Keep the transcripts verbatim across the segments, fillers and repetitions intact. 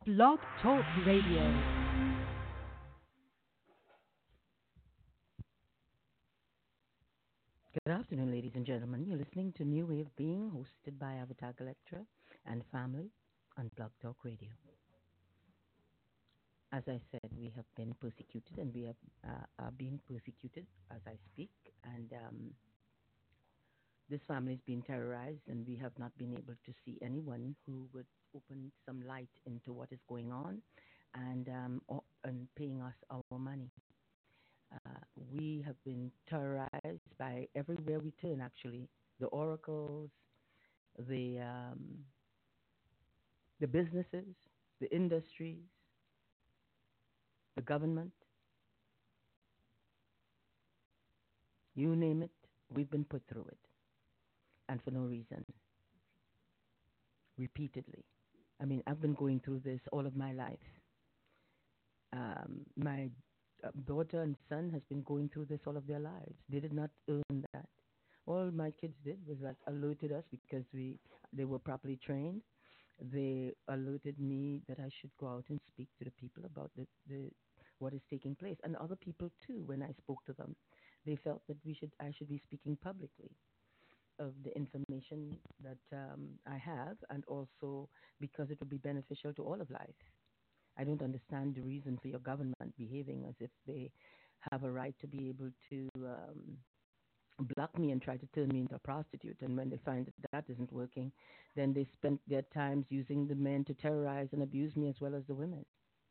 Blog Talk Radio. Good afternoon, ladies and gentlemen. You're listening to New Way of Being, hosted by Avatar Electra and family on Blog Talk Radio. As I said, we have been persecuted, and we have uh, are being persecuted as I speak. And um, this family is being terrorized, and we have not been able to see anyone who would open some light into what is going on, and um, o- and paying us our money. Uh, we have been terrorized by everywhere we turn, actually. The oracles, the, um, the businesses, the industries, the government, you name it, we've been put through it. And for no reason, repeatedly. I mean, I've been going through this all of my life. Um, my uh, daughter and son has been going through this all of their lives. They did not earn that. All my kids did was that alerted us because we they were properly trained. They alerted me that I should go out and speak to the people about the, the what is taking place, and other people too. When I spoke to them, they felt that we should I should be speaking publicly of the information that um, I have, and also because it would be beneficial to all of life. I don't understand the reason for your government behaving as if they have a right to be able to um, block me and try to turn me into a prostitute. And when they find that that isn't working, then they spend their times using the men to terrorize and abuse me as well as the women.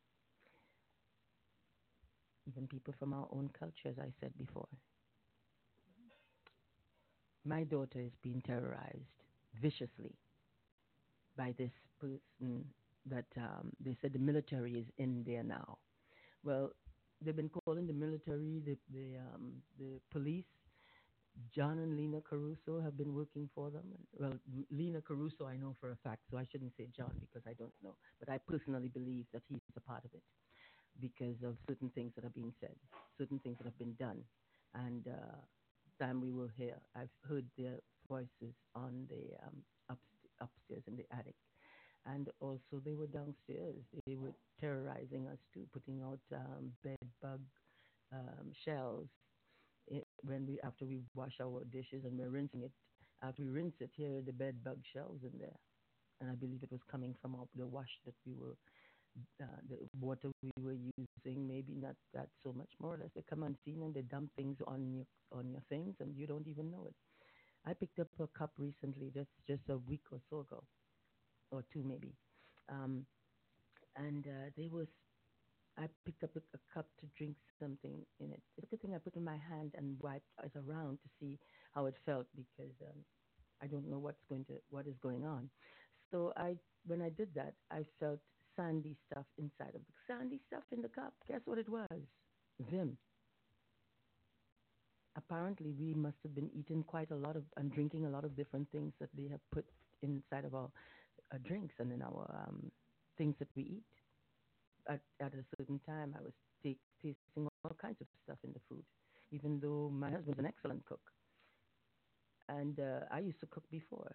Even people from our own culture, as I said before. My daughter is being terrorized viciously by this person that um, they said the military is in there now. Well, they've been calling the military, the the, um, the police. John and Lena Caruso have been working for them. Well, Lena Caruso I know for a fact, so I shouldn't say John because I don't know. But I personally believe that he's a part of it because of certain things that are being said, certain things that have been done. And uh, time we were here, I've heard their voices on the um, up, upstairs in the attic. And also they were downstairs. They were terrorizing us too, putting out um, bed bug um, shells it, when we after we wash our dishes and we're rinsing it. After we rinse it, here are the bed bug shells in there. And I believe it was coming from our, the wash that we were, uh, the water we were using. Maybe not that so much, more or less. They come on scene and they dump things on your on your things, and you don't even know it. I picked up a cup recently, just just a week or so ago, or two maybe. Um, and uh, they was I picked up a, a cup to drink something in it. It's a good thing I put in my hand and wiped it around to see how it felt because um, I don't know what's going to what is going on. So I when I did that, I felt sandy stuff inside of the sandy stuff in the cup. Guess what it was? Vim. Apparently, we must have been eating quite a lot of and drinking a lot of different things that they have put inside of our uh, drinks and in our um, things that we eat. At, at a certain time, I was take, tasting all kinds of stuff in the food, even though my husband's an excellent cook. And uh, I used to cook before.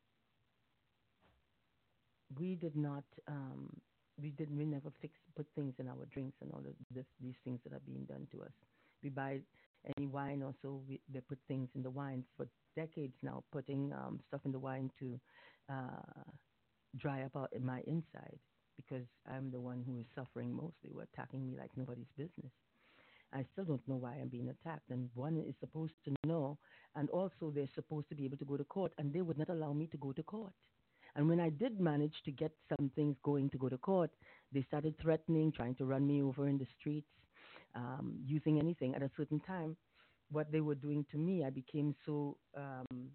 We did not, um, we did, we never fix, put things in our drinks and all of this, these things that are being done to us. We buy any wine or so, we, they put things in the wine for decades now, putting um, stuff in the wine to uh, dry up out in my inside because I'm the one who is suffering most. They were attacking me like nobody's business. I still don't know why I'm being attacked. And one is supposed to know, and also they're supposed to be able to go to court, and they would not allow me to go to court. And when I did manage to get some things going to go to court, they started threatening, trying to run me over in the streets, um, using anything. At a certain time, what they were doing to me, I became so um,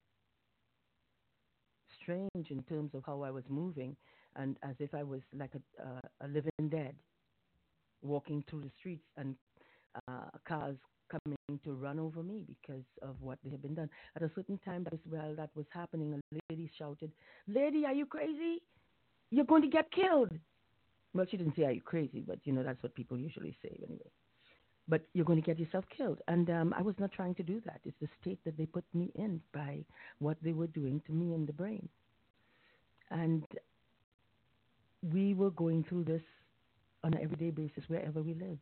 strange in terms of how I was moving, and as if I was like a, uh, a living dead, walking through the streets and uh, cars coming to run over me because of what they had been done. At a certain time, that is while that was happening, a lady shouted, "Lady, are you crazy? You're going to get killed." Well, she didn't say, "Are you crazy?" But, you know, that's what people usually say anyway. But you're going to get yourself killed. And um, I was not trying to do that. It's the state that they put me in by what they were doing to me in the brain. And we were going through this on an everyday basis wherever we lived.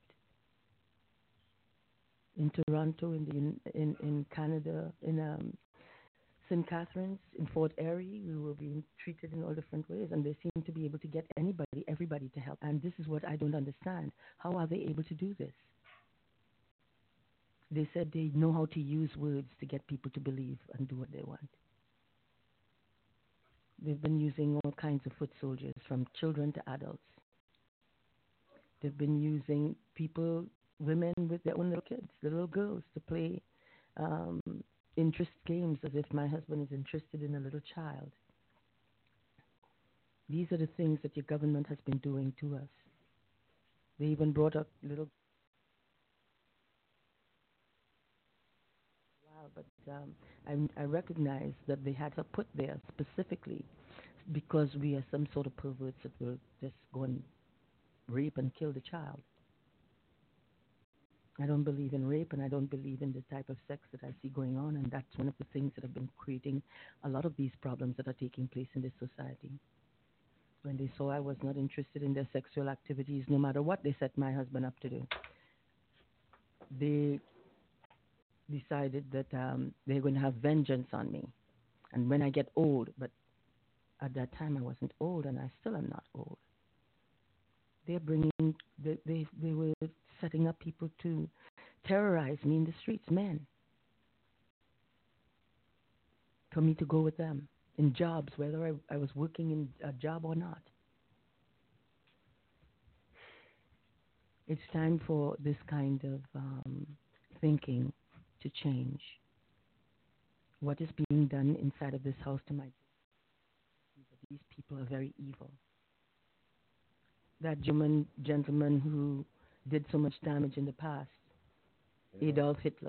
In Toronto, in the in in Canada, in um, Saint Catharines, in Fort Erie, we were being treated in all different ways, and they seem to be able to get anybody, everybody to help. And this is what I don't understand. How are they able to do this? They said they know how to use words to get people to believe and do what they want. They've been using all kinds of foot soldiers, from children to adults. They've been using people, women with their own little kids, the little girls, to play um, interest games as if my husband is interested in a little child. These are the things that your government has been doing to us. They even brought up little. Wow, but um, I, I recognize that they had her put there specifically because we are some sort of perverts that will just go and rape and kill the child. I don't believe in rape, and I don't believe in the type of sex that I see going on, and that's one of the things that have been creating a lot of these problems that are taking place in this society. When they saw I was not interested in their sexual activities, no matter what they set my husband up to do, they decided that um, they're going to have vengeance on me. And when I get old, but at that time I wasn't old, and I still am not old. They're bringing, they, they, they were setting up people to terrorize me in the streets, men, for me to go with them in jobs, whether I, I was working in a job or not. It's time for this kind of um, thinking to change. What is being done inside of this house to my these people are very evil. That German gentleman who did so much damage in the past, yeah. Adolf Hitler,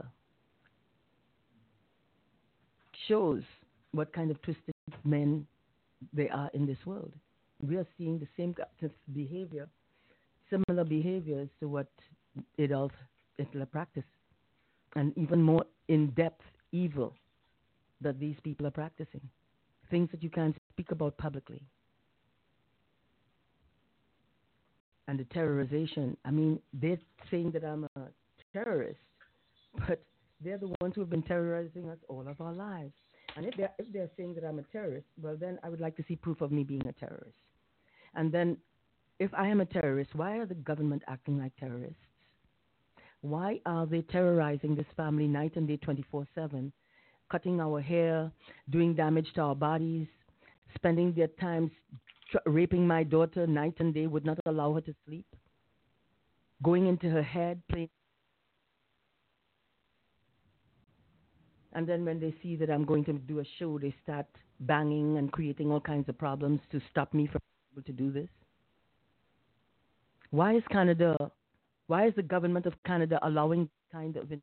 shows what kind of twisted men they are in this world. We are seeing the same kind of behavior, similar behaviors to what Adolf Hitler practiced, and even more in-depth evil that these people are practicing. Things that you can't speak about publicly. And the terrorization, I mean, they're saying that I'm a terrorist, but they're the ones who have been terrorizing us all of our lives. And if they're, if they're saying that I'm a terrorist, well, then I would like to see proof of me being a terrorist. And then if I am a terrorist, why are the government acting like terrorists? Why are they terrorizing this family night and day twenty-four seven, cutting our hair, doing damage to our bodies, spending their time tr- raping my daughter night and day, would not allow her to sleep, going into her head, playing. And then when they see that I'm going to do a show, they start banging and creating all kinds of problems to stop me from being able to do this. Why is Canada, why is the government of Canada allowing kind of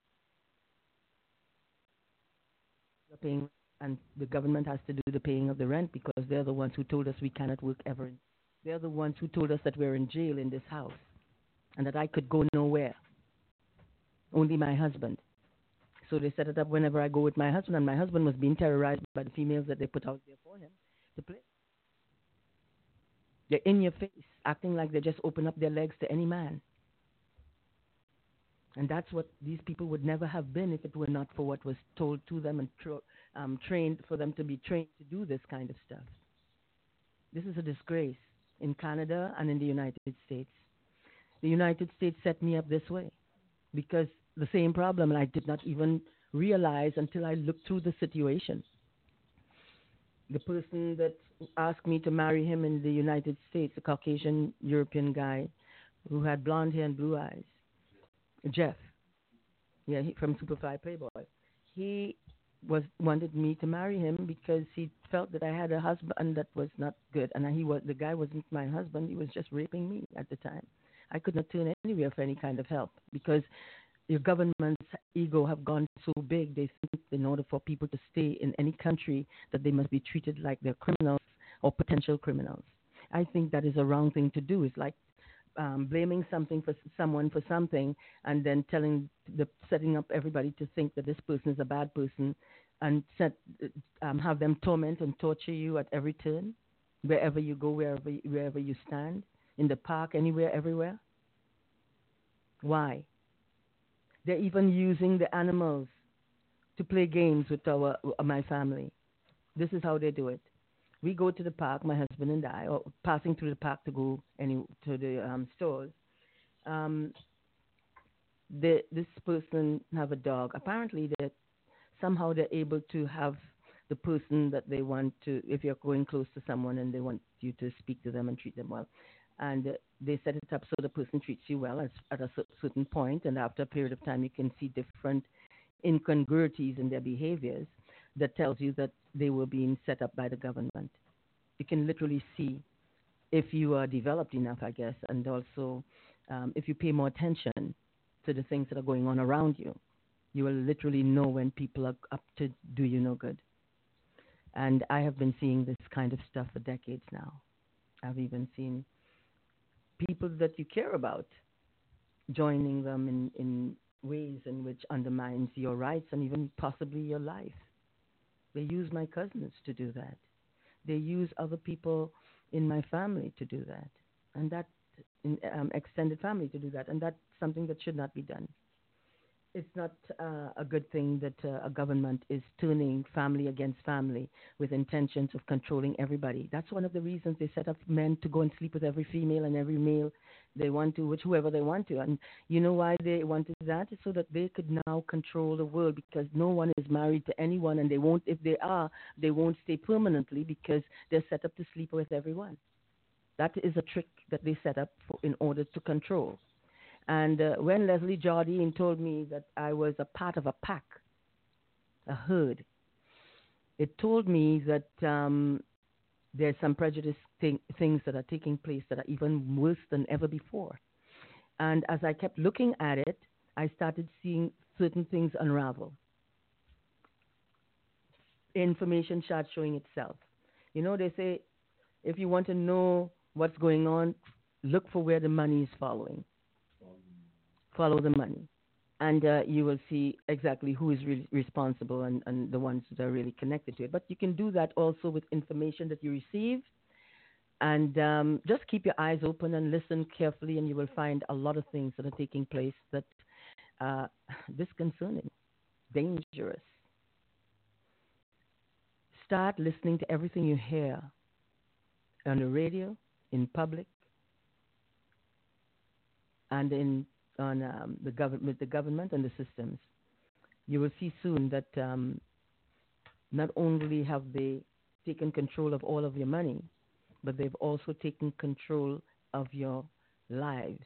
paying, and the government has to do the paying of the rent because they're the ones who told us we cannot work ever. They're the ones who told us that we're in jail in this house and that I could go nowhere. Only my husband. So they set it up whenever I go with my husband, and my husband was being terrorized by the females that they put out there for him to play. They're in your face, acting like they just open up their legs to any man. And that's what these people would never have been if it were not for what was told to them and tro- um, trained for them to be trained to do this kind of stuff. This is a disgrace in Canada and in the United States. The United States set me up this way because the same problem, and I did not even realize until I looked through the situation. The person that asked me to marry him in the United States, a Caucasian European guy who had blonde hair and blue eyes, Jeff, yeah, he, from Superfly Playboy. He was wanted me to marry him because he felt that I had a husband that was not good, and he was the guy wasn't my husband. He was just raping me at the time. I could not turn anywhere for any kind of help because your government's ego have gone so big. They think in order for people to stay in any country that they must be treated like they're criminals or potential criminals. I think that is a wrong thing to do. It's like Um, blaming something for someone for something, and then telling the setting up everybody to think that this person is a bad person, and set, um, have them torment and torture you at every turn. wherever you go, wherever wherever you stand, in the park, anywhere, everywhere. Why? They're even using the animals to play games with our uh, my family. This is how they do it. We go to the park, my husband and I, or passing through the park to go any to the um, stores. Um, the, this person have a dog. Apparently, that somehow they're able to have the person that they want to. If you're going close to someone and they want you to speak to them and treat them well, and uh, they set it up so the person treats you well as, at a cer- certain point, and after a period of time, you can see different incongruities in their behaviors that tells you that they were being set up by the government. You can literally see if you are developed enough, I guess, and also um, if you pay more attention to the things that are going on around you, you will literally know when people are up to do you no good. And I have been seeing this kind of stuff for decades now. I've even seen people that you care about joining them in, in ways in which undermines your rights and even possibly your life. They use my cousins to do that. They use other people in my family to do that, and that in um, extended family to do that, and that's something that should not be done. It's not uh, a good thing that uh, a government is turning family against family with intentions of controlling everybody. That's one of the reasons they set up men to go and sleep with every female and every male they want to, which whoever they want to. And you know why they wanted that? It's so that they could now control the world because no one is married to anyone, and they won't. If they are, they won't stay permanently because they're set up to sleep with everyone. That is a trick that they set up for, in order to control. And uh, when Leslie Jardine told me that I was a part of a pack, a herd, it told me that um, there's some prejudice thing, things that are taking place that are even worse than ever before. And as I kept looking at it, I started seeing certain things unravel. Information started showing itself. You know, they say if you want to know what's going on, look for where the money is following. Follow the money. And uh, you will see exactly who is really responsible and, and the ones that are really connected to it. But you can do that also with information that you receive. And um, just keep your eyes open and listen carefully, and you will find a lot of things that are taking place that uh, disconcerting, dangerous. Start listening to everything you hear on the radio, in public, and in on um, the government, with the government and the systems. You will see soon that um, not only have they taken control of all of your money, but they've also taken control of your lives.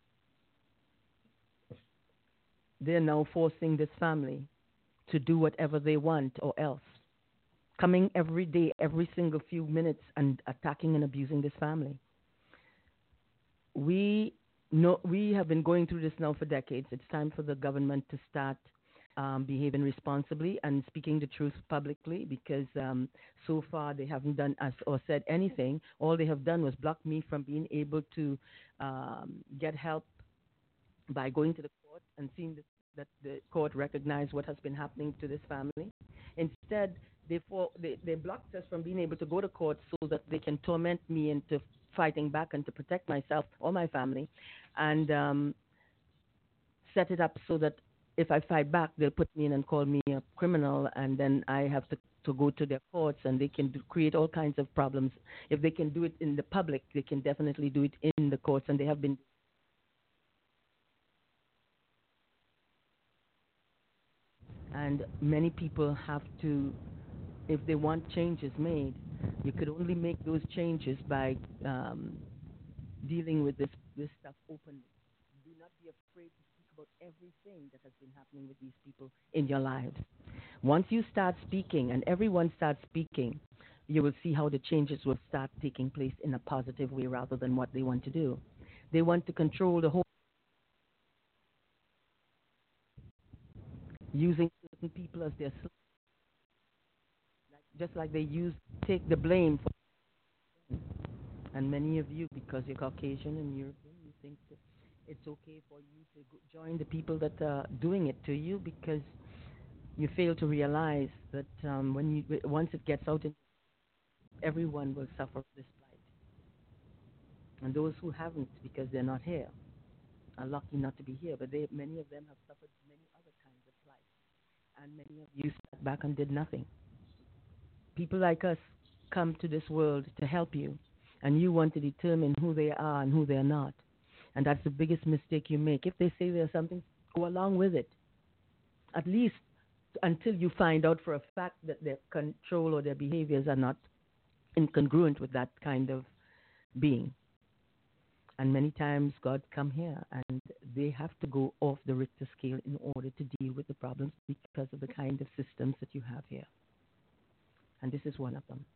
They're now forcing this family to do whatever they want or else. Coming every day, every single few minutes, and attacking and abusing this family. We know we have been going through this now for decades. It's time for the government to start um, behaving responsibly and speaking the truth publicly because um, so far they haven't done us or said anything. All they have done was block me from being able to um, get help by going to the court and seeing this, that the court recognize what has been happening to this family. Instead, they, for, they, they blocked us from being able to go to court so that they can torment me into fighting back and to protect myself or my family, and um, set it up so that if I fight back, they'll put me in and call me a criminal, and then I have to, to go to their courts, and they can do, create all kinds of problems. If they can do it in the public, they can definitely do it in the courts, and they have been. And many people have to, if they want changes made, you could only make those changes by um, dealing with this, this stuff openly. Do not be afraid to speak about everything that has been happening with these people in your lives. Once you start speaking and everyone starts speaking, you will see how the changes will start taking place in a positive way rather than what they want to do. They want to control the whole, using certain people as their slaves, just like they use take the blame for. And many of you, because you're Caucasian and European, you think that it's okay for you to go join the people that are doing it to you because you fail to realize that um, when you once it gets out in everyone will suffer this plight. And those who haven't, because they're not here, are lucky not to be here. But they, many of them have suffered many other kinds of plight. And many of you sat back and did nothing. People like us come to this world to help you, and you want to determine who they are and who they're not. And that's the biggest mistake you make. If they say there's something, go along with it. At least until you find out for a fact that their control or their behaviors are not incongruent with that kind of being. And many times God come here and they have to go off the Richter scale in order to deal with the problems because of the kind of systems that you have here. And this is one of them.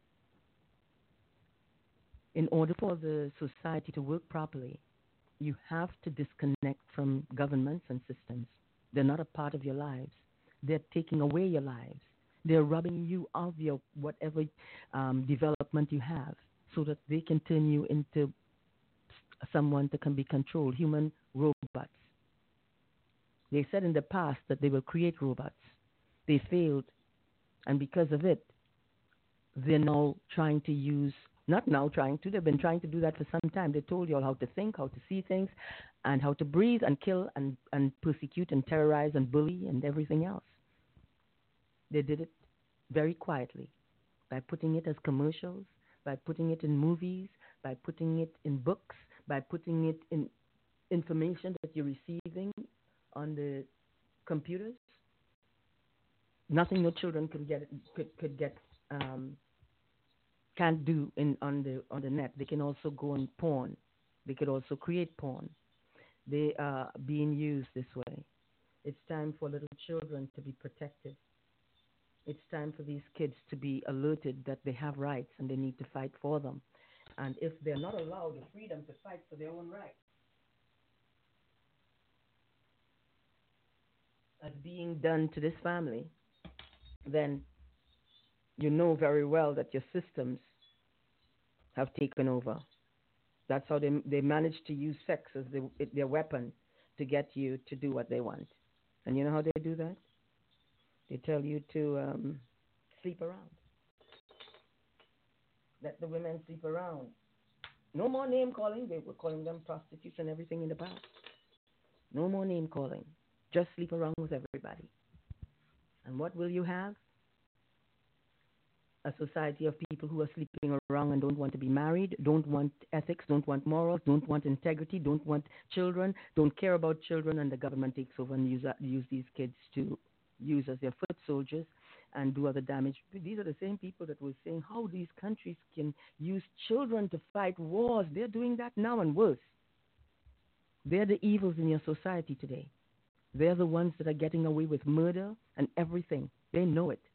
In order for the society to work properly, you have to disconnect from governments and systems. They're not a part of your lives. They're taking away your lives. They're robbing you of your whatever um, development you have so that they can turn you into someone that can be controlled, human robots. They said in the past that they will create robots. They failed, and because of it, they're now trying to use, not now trying to, they've been trying to do that for some time. They told you all how to think, how to see things, and how to breathe and kill and, and persecute and terrorize and bully and everything else. They did it very quietly by putting it as commercials, by putting it in movies, by putting it in books, by putting it in information that you're receiving on the computers. Nothing no children could get could could get um, can't do in on the on the net. They can also go on porn. They could also create porn. They are being used this way. It's time for little children to be protected. It's time for these kids to be alerted that they have rights and they need to fight for them. And if they're not allowed the freedom to fight for their own rights, as being done to this family, then you know very well that your systems have taken over. That's how they they manage to use sex as the, their weapon to get you to do what they want. And you know how they do that? They tell you to um, sleep around. Let the women sleep around. No more name calling. They were calling them prostitutes and everything in the past. No more name calling. Just sleep around with everybody. And what will you have? A society of people who are sleeping around and don't want to be married, don't want ethics, don't want morals, don't want integrity, don't want children, don't care about children, and the government takes over and use, use these kids to use as their foot soldiers and do other damage. These are the same people that were saying how these countries can use children to fight wars. They're doing that now and worse. They're the evils in your society today. They're the ones that are getting away with murder and everything. They know it.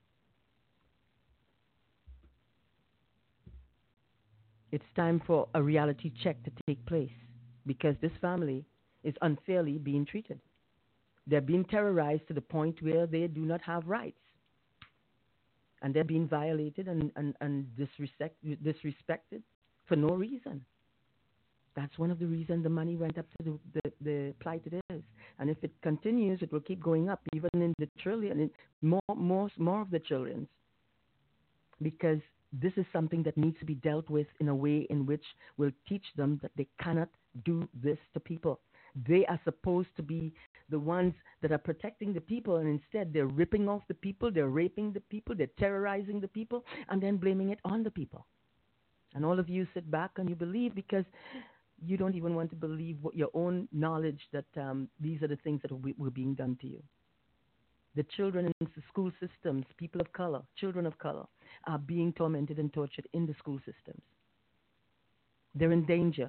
It's time for a reality check to take place because this family is unfairly being treated. They're being terrorized to the point where they do not have rights. And they're being violated and, and, and disrespect, disrespected for no reason. That's one of the reasons the money went up to the, the, the plight it is. And if it continues, it will keep going up, even in the trillion, in more, more, more of the trillions. Because this is something that needs to be dealt with in a way in which will teach them that they cannot do this to people. They are supposed to be the ones that are protecting the people, and instead they're ripping off the people, they're raping the people, they're terrorizing the people, and then blaming it on the people. And all of you sit back and you believe because you don't even want to believe what your own knowledge that um, these are the things that were being done to you. The children in the school systems, people of color, children of color, are being tormented and tortured in the school systems. They're in danger.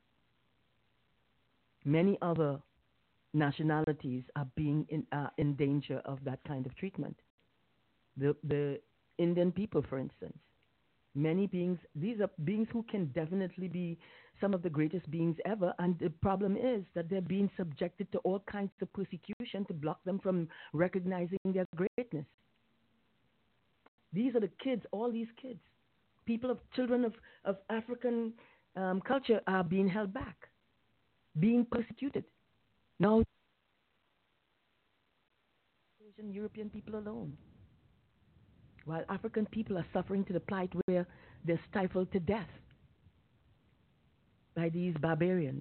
Many other nationalities are being in, uh, in danger of that kind of treatment. The, the Indian people, for instance, many beings, these are beings who can definitely be some of the greatest beings ever, and the problem is that they're being subjected to all kinds of persecution to block them from recognizing their greatness. These are the kids, all these kids, people of children of, of African um, culture are being held back, being persecuted. Now, Asian European people alone, while African people are suffering to the plight where They're stifled to death by these barbarians.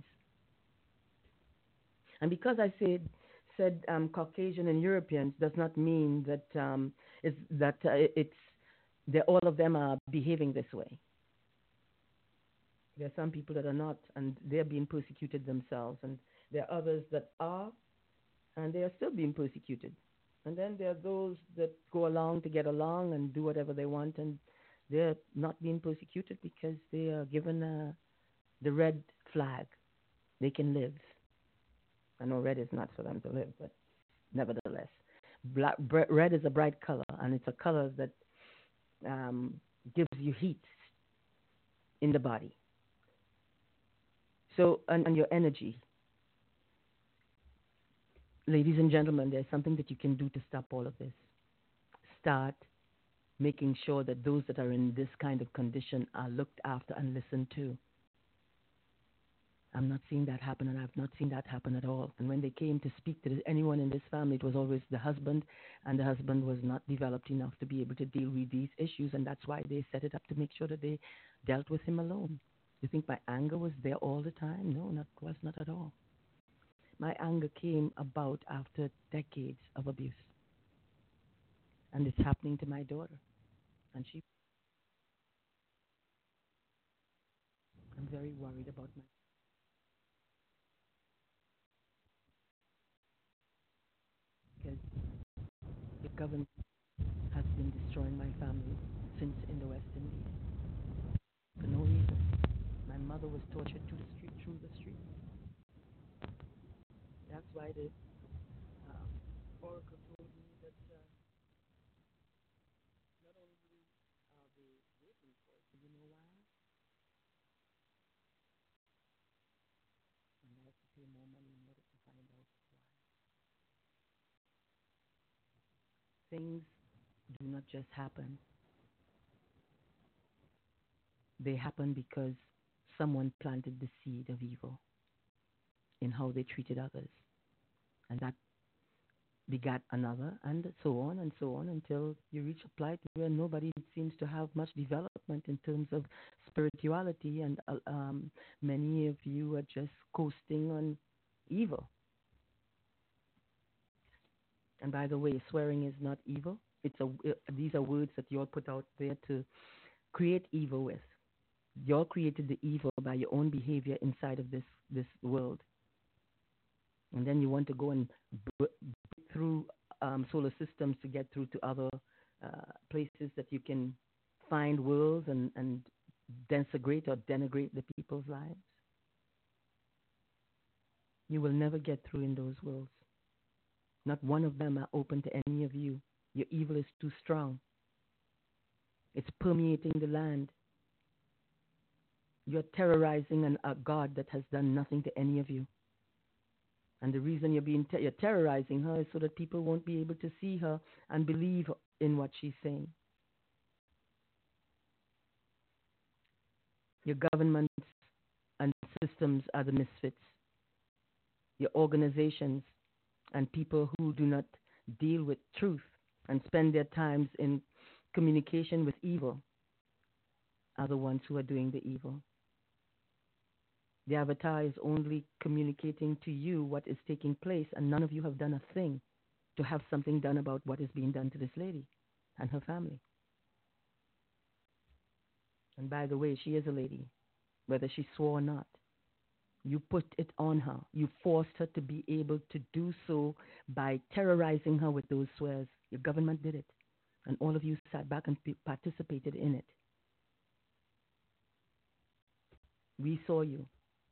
And because I said said um, Caucasian and Europeans does not mean that um, it's, that uh, it's that all of them are behaving this way. There are some people that are not, and they're being persecuted themselves, and there are others that are, and they are still being persecuted. And then there are those that go along to get along and do whatever they want, and they're not being persecuted because they are given uh, the red flag. They can live. I know red is not for them to live, but nevertheless, black, red is a bright color, and it's a color that um, gives you heat in the body. So, and, and your energy. Ladies and gentlemen, there's something that you can do to stop all of this. Start making sure that those that are in this kind of condition are looked after and listened to. I'm not seeing that happen, and I've not seen that happen at all. And when they came to speak to anyone in this family, it was always the husband, and the husband was not developed enough to be able to deal with these issues, and that's why they set it up to make sure that they dealt with him alone. You think my anger was there all the time? No, not was not at all. My anger came about after decades of abuse, and it's happening to my daughter, and she. I'm very worried about my. Because the government has been destroying my family since in the West Indies for no reason. My mother was tortured through the street, through the street. That's why the um, oracle told me that uh, not only are they waiting for it, you know why? And I have to pay more money in order to find out why. Things do not just happen. They happen because someone planted the seed of evil in how they treated others. And that begat another, and so on and so on until you reach a plight where nobody seems to have much development in terms of spirituality, and uh, um, many of you are just coasting on evil. And by the way, swearing is not evil. It's a, uh, these are words that you all put out there to create evil with. You all created the evil by your own behavior inside of this, this world. And then you want to go and break through um, solar systems to get through to other uh, places that you can find worlds and, and desecrate or denigrate the people's lives. You will never get through in those worlds. Not one of them are open to any of you. Your evil is too strong. It's permeating the land. You're terrorizing an, a God that has done nothing to any of you. And the reason you're being te- you're terrorizing her is so that people won't be able to see her and believe in what she's saying. Your governments and systems are the misfits. Your organizations and people who do not deal with truth and spend their times in communication with evil are the ones who are doing the evil. The avatar is only communicating to you what is taking place, and none of you have done a thing to have something done about what is being done to this lady and her family. And by the way, she is a lady, whether she swore or not. You put it on her. You forced her to be able to do so by terrorizing her with those swears. Your government did it, and all of you sat back and p- participated in it. We saw you.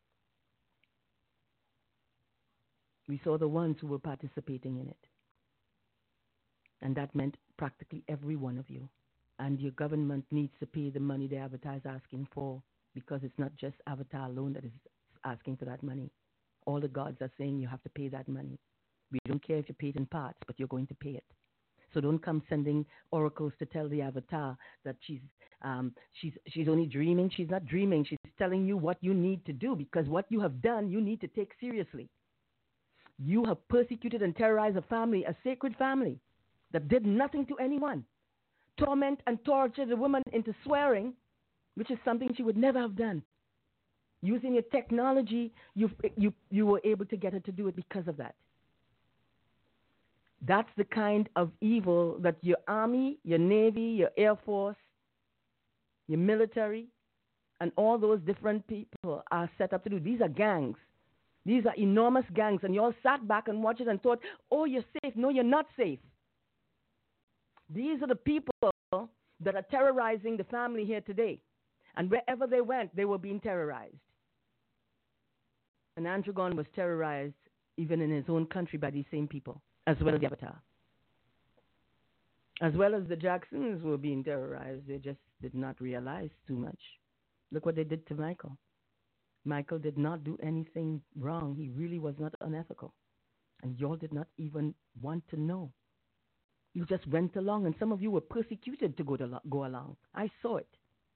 We saw the ones who were participating in it. And that meant practically every one of you. And your government needs to pay the money the Avatar is asking for, because it's not just Avatar alone that is asking for that money. All the gods are saying you have to pay that money. We don't care if you pay it in parts, but you're going to pay it. So don't come sending oracles to tell the Avatar that she's um, she's she's only dreaming. She's not dreaming. She's telling you what you need to do, because what you have done, you need to take seriously. You have persecuted and terrorized a family, a sacred family, that did nothing to anyone. Torment and torture the woman into swearing which is something she would never have done. Using your technology, you, you, you were able to get her to do it because of that. That's the kind of evil that your army, your navy, your air force, your military, and all those different people are set up to do. These are gangs. These are enormous gangs. And you all sat back and watched it and thought, oh, you're safe. No, you're not safe. These are the people that are terrorizing the family here today. And wherever they went, they were being terrorized. And Andrew Gone was terrorized even in his own country by these same people, as well as the Avatar. As well as the Jacksons were being terrorized. They just did not realize too much. Look what they did to Michael. Michael did not do anything wrong. He really was not unethical. And y'all did not even want to know. You just went along, and some of you were persecuted to go, to lo- go along. I saw it.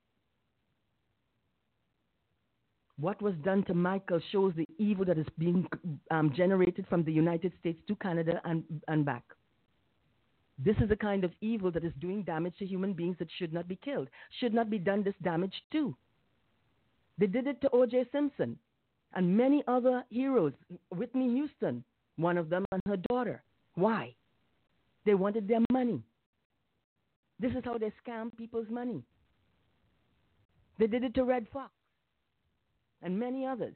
What was done to Michael shows the evil that is being um, generated from the United States to Canada and, and back. This is the kind of evil that is doing damage to human beings that should not be killed, should not be done this damage to. They did it to O J Simpson and many other heroes. Whitney Houston, one of them, and her daughter. Why? They wanted their money. This is how they scam people's money. They did it to Red Fox and many others.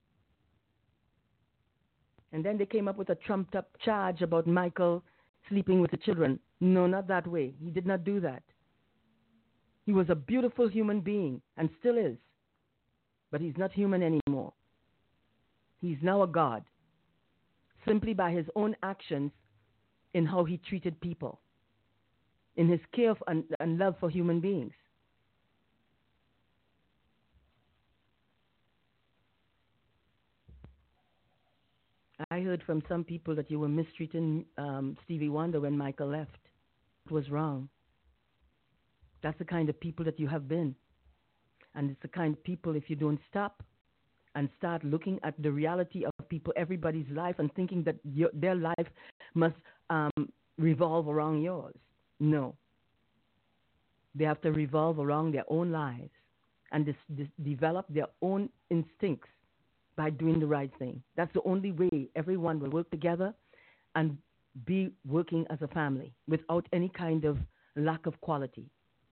And then they came up with a trumped-up charge about Michael sleeping with the children. No, not that way. He did not do that. He was a beautiful human being and still is. But he's not human anymore. He's now a god, simply by his own actions in how he treated people, in his care and, and love for human beings. I heard from some people that you were mistreating um, Stevie Wonder when Michael left. It was wrong. That's the kind of people that you have been. And it's the kind of people, if you don't stop and start looking at the reality of people, everybody's life, and thinking that your, their life must um, revolve around yours. No. They have to revolve around their own lives and dis- dis- develop their own instincts by doing the right thing. That's the only way everyone will work together and be working as a family without any kind of lack of quality.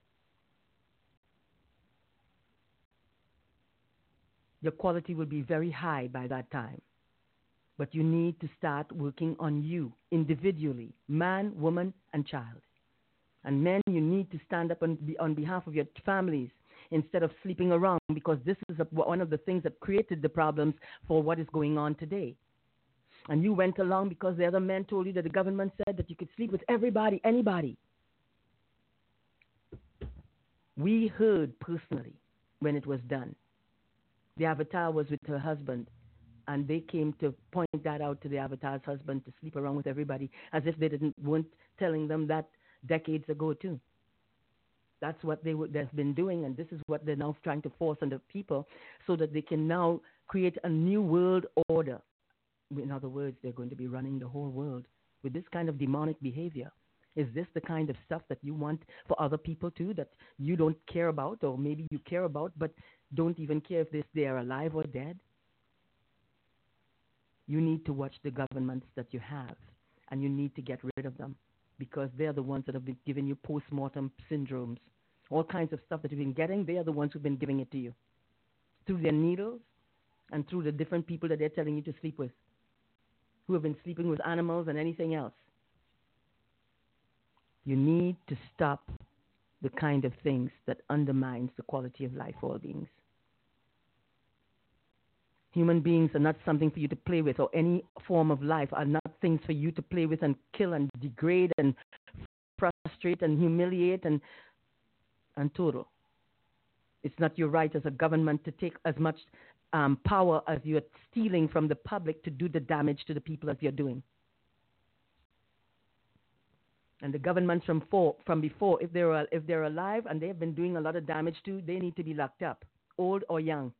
Your quality will be very high by that time. But you need to start working on you individually, man, woman, and child. And men, you need to stand up and be on behalf of your families instead of sleeping around, because this is a, one of the things that created the problems for what is going on today. And you went along because the other men told you that the government said that you could sleep with everybody, anybody. We heard personally when it was done. The Avatar was with her husband, and they came to point that out to the Avatar's husband to sleep around with everybody, as if they didn't weren't telling them that decades ago too. That's what they would, they've been doing, and this is what they're now trying to force on the people so that they can now create a new world order. In other words, they're going to be running the whole world with this kind of demonic behavior. Is this the kind of stuff that you want for other people too, that you don't care about, or maybe you care about but don't even care if they are alive or dead? You need to watch the governments that you have, and you need to get rid of them, because they're the ones that have been giving you post-mortem syndromes. All kinds of stuff that you've been getting, they are the ones who've been giving it to you through their needles and through the different people that they're telling you to sleep with, who have been sleeping with animals and anything else. You need to stop the kind of things that undermines the quality of life for all beings. Human beings are not something for you to play with, or any form of life are not things for you to play with and kill and degrade and frustrate and humiliate and, and total. It's not your right as a government to take as much um, power as you're stealing from the public to do the damage to the people as you're doing. And the governments from, for, from before, if they're, if they're alive and they have been doing a lot of damage too, they need to be locked up, old or young.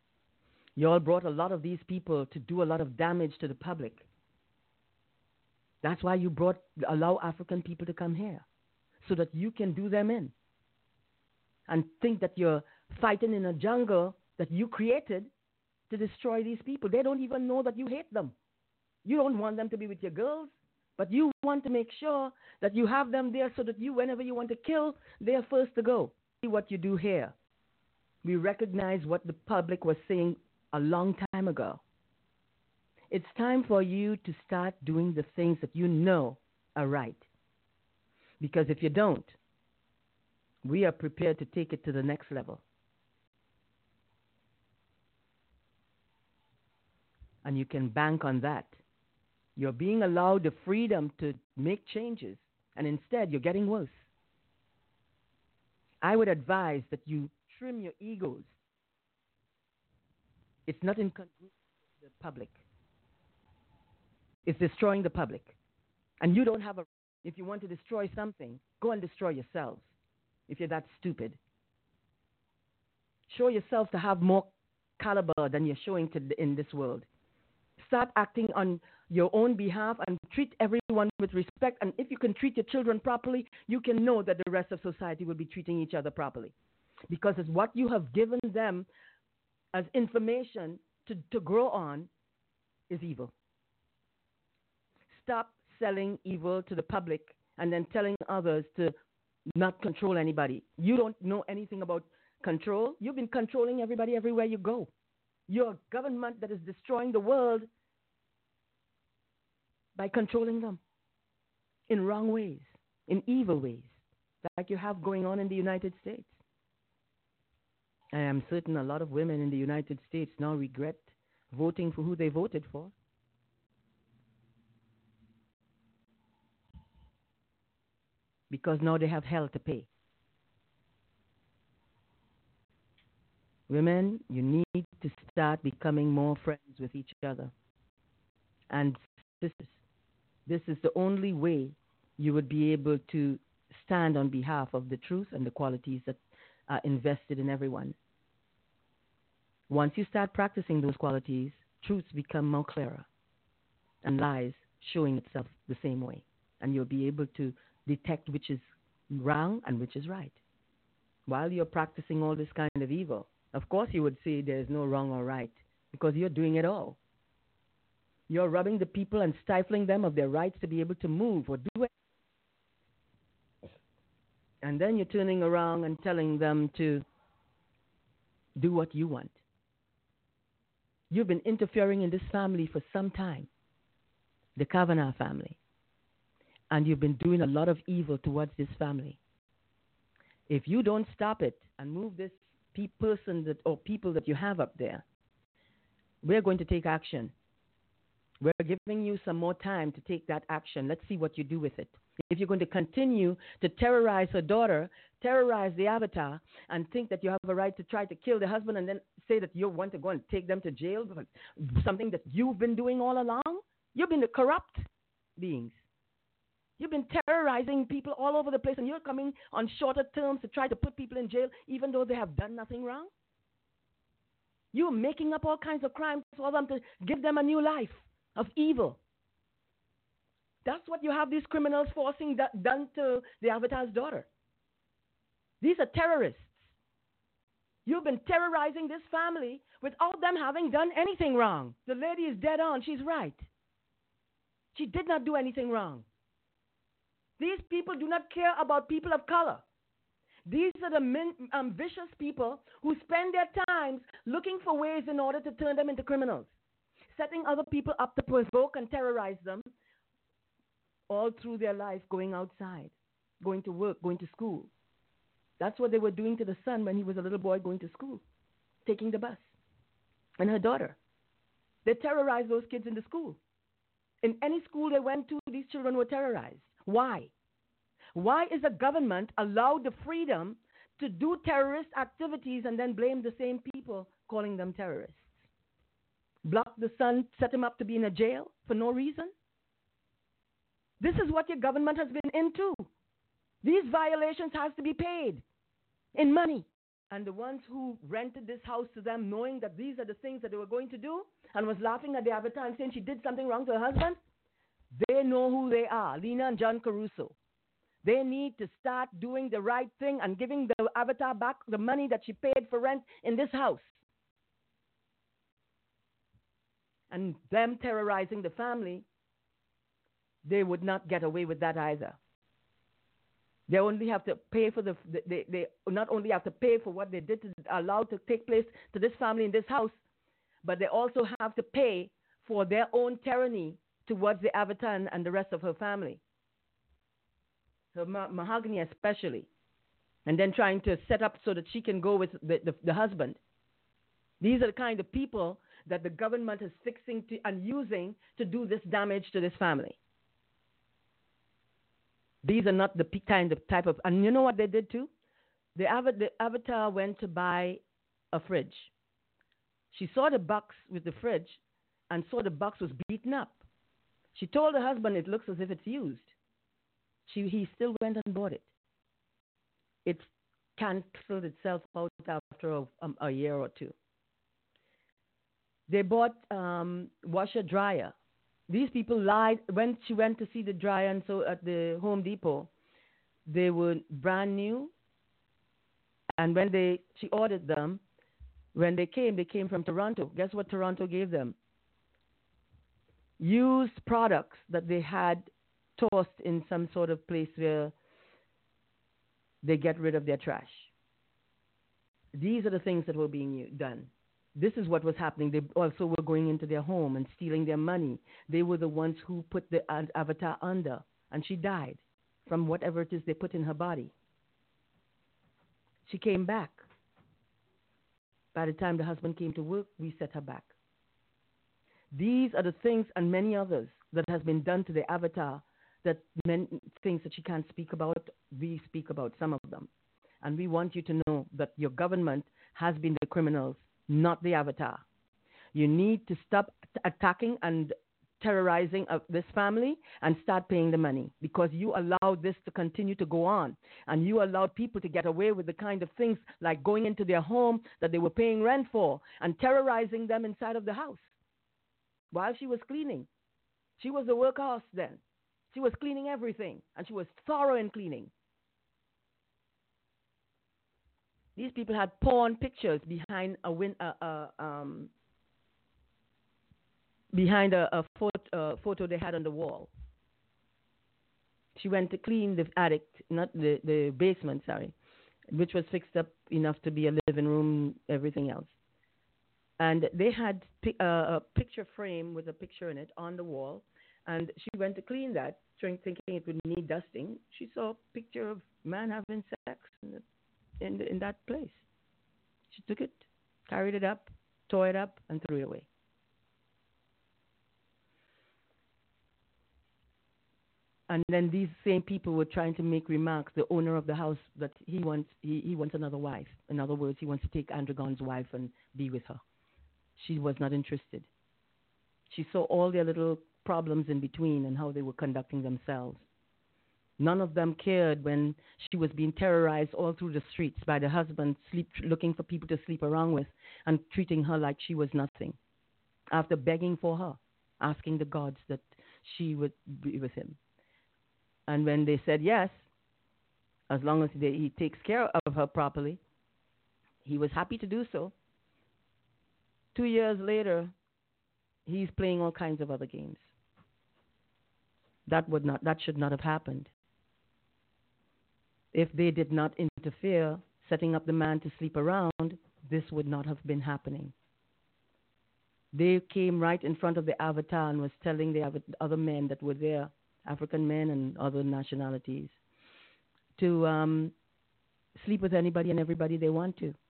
You all brought a lot of these people to do a lot of damage to the public. That's why you brought allow African people to come here, so that you can do them in, and think that you're fighting in a jungle that you created to destroy these people. They don't even know that you hate them. You don't want them to be with your girls, but you want to make sure that you have them there so that you, whenever you want to kill, they're first to go. See what you do here. We recognize what the public was saying a long time ago. It's time for you to start doing the things that you know are right. Because if you don't, we are prepared to take it to the next level. And you can bank on that. You're being allowed the freedom to make changes, and instead you're getting worse. I would advise that you trim your egos. It's not in congruence with the public. It's destroying the public. And you don't have a... If you want to destroy something, go and destroy yourselves, if you're that stupid. Show yourself to have more caliber than you're showing to the, in this world. Start acting on your own behalf and treat everyone with respect. And if you can treat your children properly, you can know that the rest of society will be treating each other properly. Because it's what you have given them as information to, to grow on is evil. Stop selling evil to the public and then telling others to not control anybody. You don't know anything about control. You've been controlling everybody everywhere you go. You're a government that is destroying the world by controlling them in wrong ways, in evil ways, like you have going on in the United States. I am certain a lot of women in the United States now regret voting for who they voted for. Because now they have hell to pay. Women, you need to start becoming more friends with each other. And sisters, this is the only way you would be able to stand on behalf of the truth and the qualities that are invested in everyone. Once you start practicing those qualities, truths become more clearer and lies showing itself the same way. And you'll be able to detect which is wrong and which is right. While you're practicing all this kind of evil, of course you would say there's no wrong or right because you're doing it all. You're robbing the people and stifling them of their rights to be able to move or do it. And then you're turning around and telling them to do what you want. You've been interfering in this family for some time, the Kavanaugh family. And you've been doing a lot of evil towards this family. If you don't stop it and move this pe- person that, or people that you have up there, we're going to take action. We're giving you some more time to take that action. Let's see what you do with it. If you're going to continue to terrorize her daughter, terrorize the avatar, and think that you have a right to try to kill the husband and then say that you want to go and take them to jail for something that you've been doing all along, you've been the corrupt beings. You've been terrorizing people all over the place, and you're coming on shorter terms to try to put people in jail even though they have done nothing wrong. You're making up all kinds of crimes for them to give them a new life of evil. That's what you have these criminals forcing that done to the avatar's daughter. These are terrorists. You've been terrorizing this family without them having done anything wrong. The lady is dead on. She's right. She did not do anything wrong. These people do not care about people of color. These are the min, um, vicious people who spend their times looking for ways in order to turn them into criminals, setting other people up to provoke and terrorize them all through their life, going outside, going to work, going to school. That's what they were doing to the son when he was a little boy going to school, taking the bus, and her daughter. They terrorized those kids in the school. In any school they went to, these children were terrorized. Why? Why is the government allowed the freedom to do terrorist activities and then blame the same people calling them terrorists? Block the son, set him up to be in a jail for no reason? This is what your government has been into. These violations have to be paid in money. And the ones who rented this house to them, knowing that these are the things that they were going to do, and was laughing at the avatar and saying she did something wrong to her husband, They know who they are, Lena and John Caruso. They need to start doing the right thing and giving the avatar back the money that she paid for rent in this house. And them terrorizing the family, they would not get away with that either. They only have to pay for the, they, they not only have to pay for what they did to allow to take place to this family in this house, but they also have to pay for their own tyranny towards the avatar and, and the rest of her family. So Ma- Mahogany especially. And then trying to set up so that she can go with the, the, the husband. These are the kind of people that the government is fixing to, and using to do this damage to this family. These are not the kind of type of, and you know what they did too? The, av- the avatar went to buy a fridge. She saw the box with the fridge and saw the box was beaten up. She told her husband it looks as if it's used. She, he still went and bought it. It canceled itself out after a, um, a year or two. They bought um, washer dryer. These people lied when she went to see the dryer and so at the Home Depot. They were brand new, and when they she ordered them, when they came, they came from Toronto. Guess what Toronto gave them? Used products that they had tossed in some sort of place where they get rid of their trash. These are the things that were being done. This is what was happening. They also were going into their home and stealing their money. They were the ones who put the avatar under, and she died from whatever it is they put in her body. She came back. By the time the husband came to work, we set her back. These are the things and many others that has been done to the avatar, that many things that she can't speak about, we speak about some of them. And we want you to know that your government has been the criminals, not the avatar. You need to stop attacking and terrorizing of this family and start paying the money, because you allowed this to continue to go on, and you allowed people to get away with the kind of things like going into their home that they were paying rent for and terrorizing them inside of the house while she was cleaning. She was the workhorse then. She was cleaning everything, and she was thorough in cleaning. These people had porn pictures behind a win, uh, uh, um, behind a, a photo, uh, photo they had on the wall. She went to clean the attic, not the, the basement, sorry, which was fixed up enough to be a living room, everything else. And they had uh, a picture frame with a picture in it on the wall, and she went to clean that, thinking it would need dusting. She saw a picture of man having sex in the In, in that place. She took it, carried it up, tore it up, and threw it away. And then these same people were trying to make remarks, the owner of the house, that he wants he, he wants another wife. In other words, he wants to take Andragon's wife and be with her. She was not interested. She saw all their little problems in between and how they were conducting themselves. None of them cared when she was being terrorized all through the streets by the husband, sleep, looking for people to sleep around with and treating her like she was nothing. After begging for her, asking the gods that she would be with him. And when they said yes, as long as they, he takes care of her properly, he was happy to do so. Two years later, he's playing all kinds of other games. That would not, that should not have happened. If they did not interfere, setting up the man to sleep around, this would not have been happening. They came right in front of the avatar and was telling the other men that were there, African men and other nationalities, to um, sleep with anybody and everybody they want to.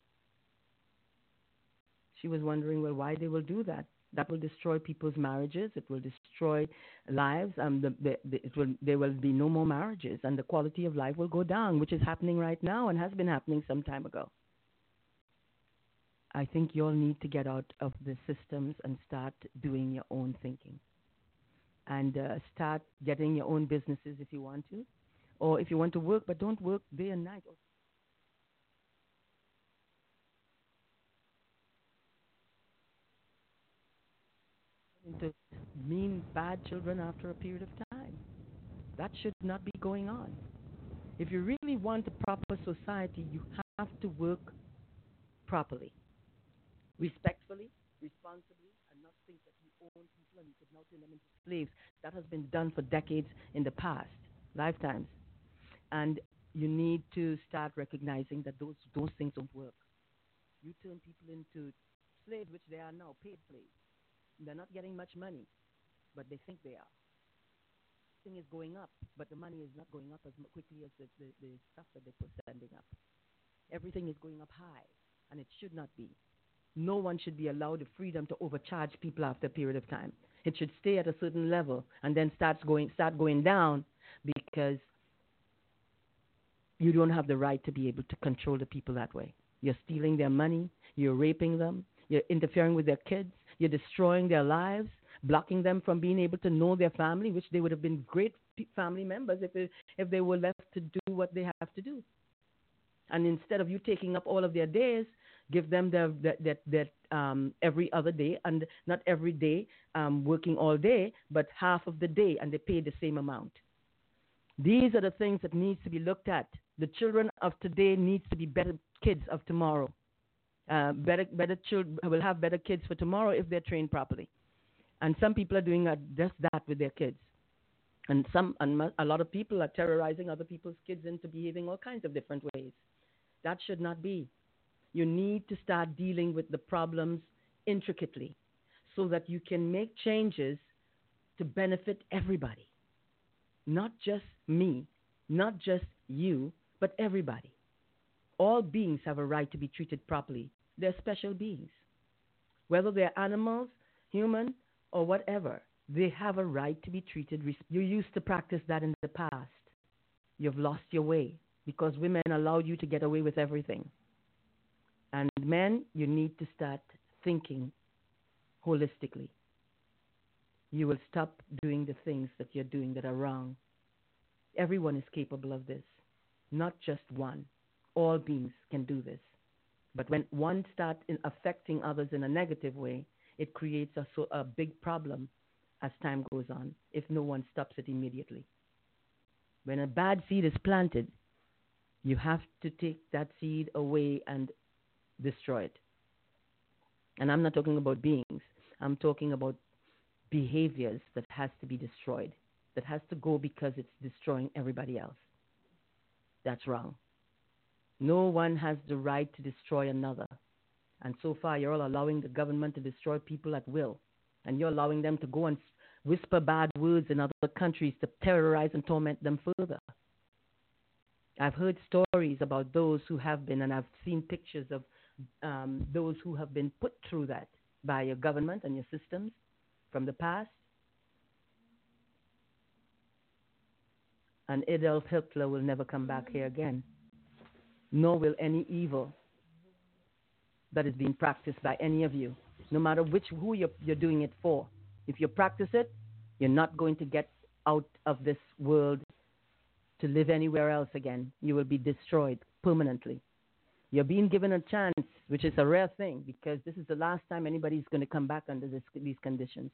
She was wondering, well, why they will do that. That will destroy people's marriages. It will destroy lives. Um, the, the, the, it will, there will be no more marriages, and the quality of life will go down, which is happening right now and has been happening some time ago. I think you all need to get out of the systems and start doing your own thinking. And uh, start getting your own businesses if you want to. Or if you want to work, but don't work day and night. To mean bad children after a period of time. That should not be going on. If you really want a proper society, you have to work properly, respectfully, responsibly, and not think that you own people and you could now turn them into slaves. That has been done for decades in the past, lifetimes. And you need to start recognizing that those those things don't work. You turn people into slaves, which they are now, paid slaves. They're not getting much money, but they think they are. Thing is going up, but the money is not going up as quickly as the, the, the stuff that they're sending up. Everything is going up high, and it should not be. No one should be allowed the freedom to overcharge people after a period of time. It should stay at a certain level and then starts going start going down, because you don't have the right to be able to control the people that way. You're stealing their money, you're raping them, you're interfering with their kids, you're destroying their lives, blocking them from being able to know their family, which they would have been great family members if they, if they were left to do what they have to do. And instead of you taking up all of their days, give them the, that that that um, every other day, and not every day um, working all day, but half of the day, and they pay the same amount. These are the things that needs to be looked at. The children of today needs to be better kids of tomorrow. Uh, better better children will have better kids for tomorrow if they're trained properly. And some people are doing uh, just that with their kids. And some and a lot of people are terrorizing other people's kids into behaving all kinds of different ways. That should not be. You need to start dealing with the problems intricately so that you can make changes to benefit everybody. Not just me, not just you, but everybody. All beings have a right to be treated properly. They're special beings. Whether they're animals, human, or whatever, they have a right to be treated. You used to practice that in the past. You've lost your way because women allowed you to get away with everything. And men, you need to start thinking holistically. You will stop doing the things that you're doing that are wrong. Everyone is capable of this, not just one. All beings can do this. But when one starts in affecting others in a negative way, it creates a, so, a big problem as time goes on if no one stops it immediately. When a bad seed is planted, you have to take that seed away and destroy it. And I'm not talking about beings. I'm talking about behaviors that has to be destroyed, that has to go because it's destroying everybody else. That's wrong. No one has the right to destroy another. And so far, you're all allowing the government to destroy people at will. And you're allowing them to go and whisper bad words in other countries to terrorize and torment them further. I've heard stories about those who have been, and I've seen pictures of um, those who have been put through that by your government and your systems from the past. And Adolf Hitler will never come back here again, nor will any evil that is being practiced by any of you, no matter which who you're, you're doing it for. If you practice it, you're not going to get out of this world to live anywhere else again. You will be destroyed permanently. You're being given a chance, which is a rare thing, because this is the last time anybody's going to come back under this, these conditions.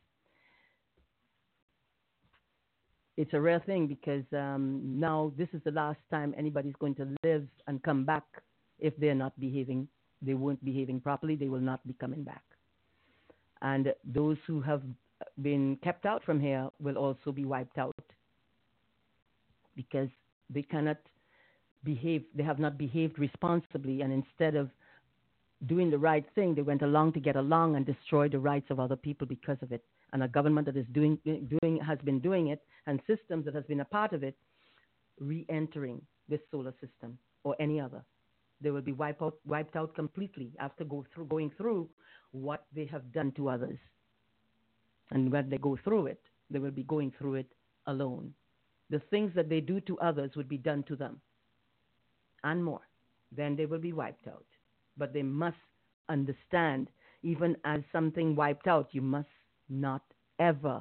It's a rare thing because um, now this is the last time anybody's going to live and come back. If they're not behaving, they weren't behaving properly, they will not be coming back. And those who have been kept out from here will also be wiped out because they cannot behave, they have not behaved responsibly, and instead of doing the right thing, they went along to get along and destroy the rights of other people because of it. And a government that is doing, doing has been doing it, and systems that has been a part of it, re-entering this solar system or any other. They will be wiped out, wiped out completely after go through, going through what they have done to others. And when they go through it, they will be going through it alone. The things that they do to others would be done to them and more. Then they will be wiped out. But they must understand, even as something wiped out, you must not ever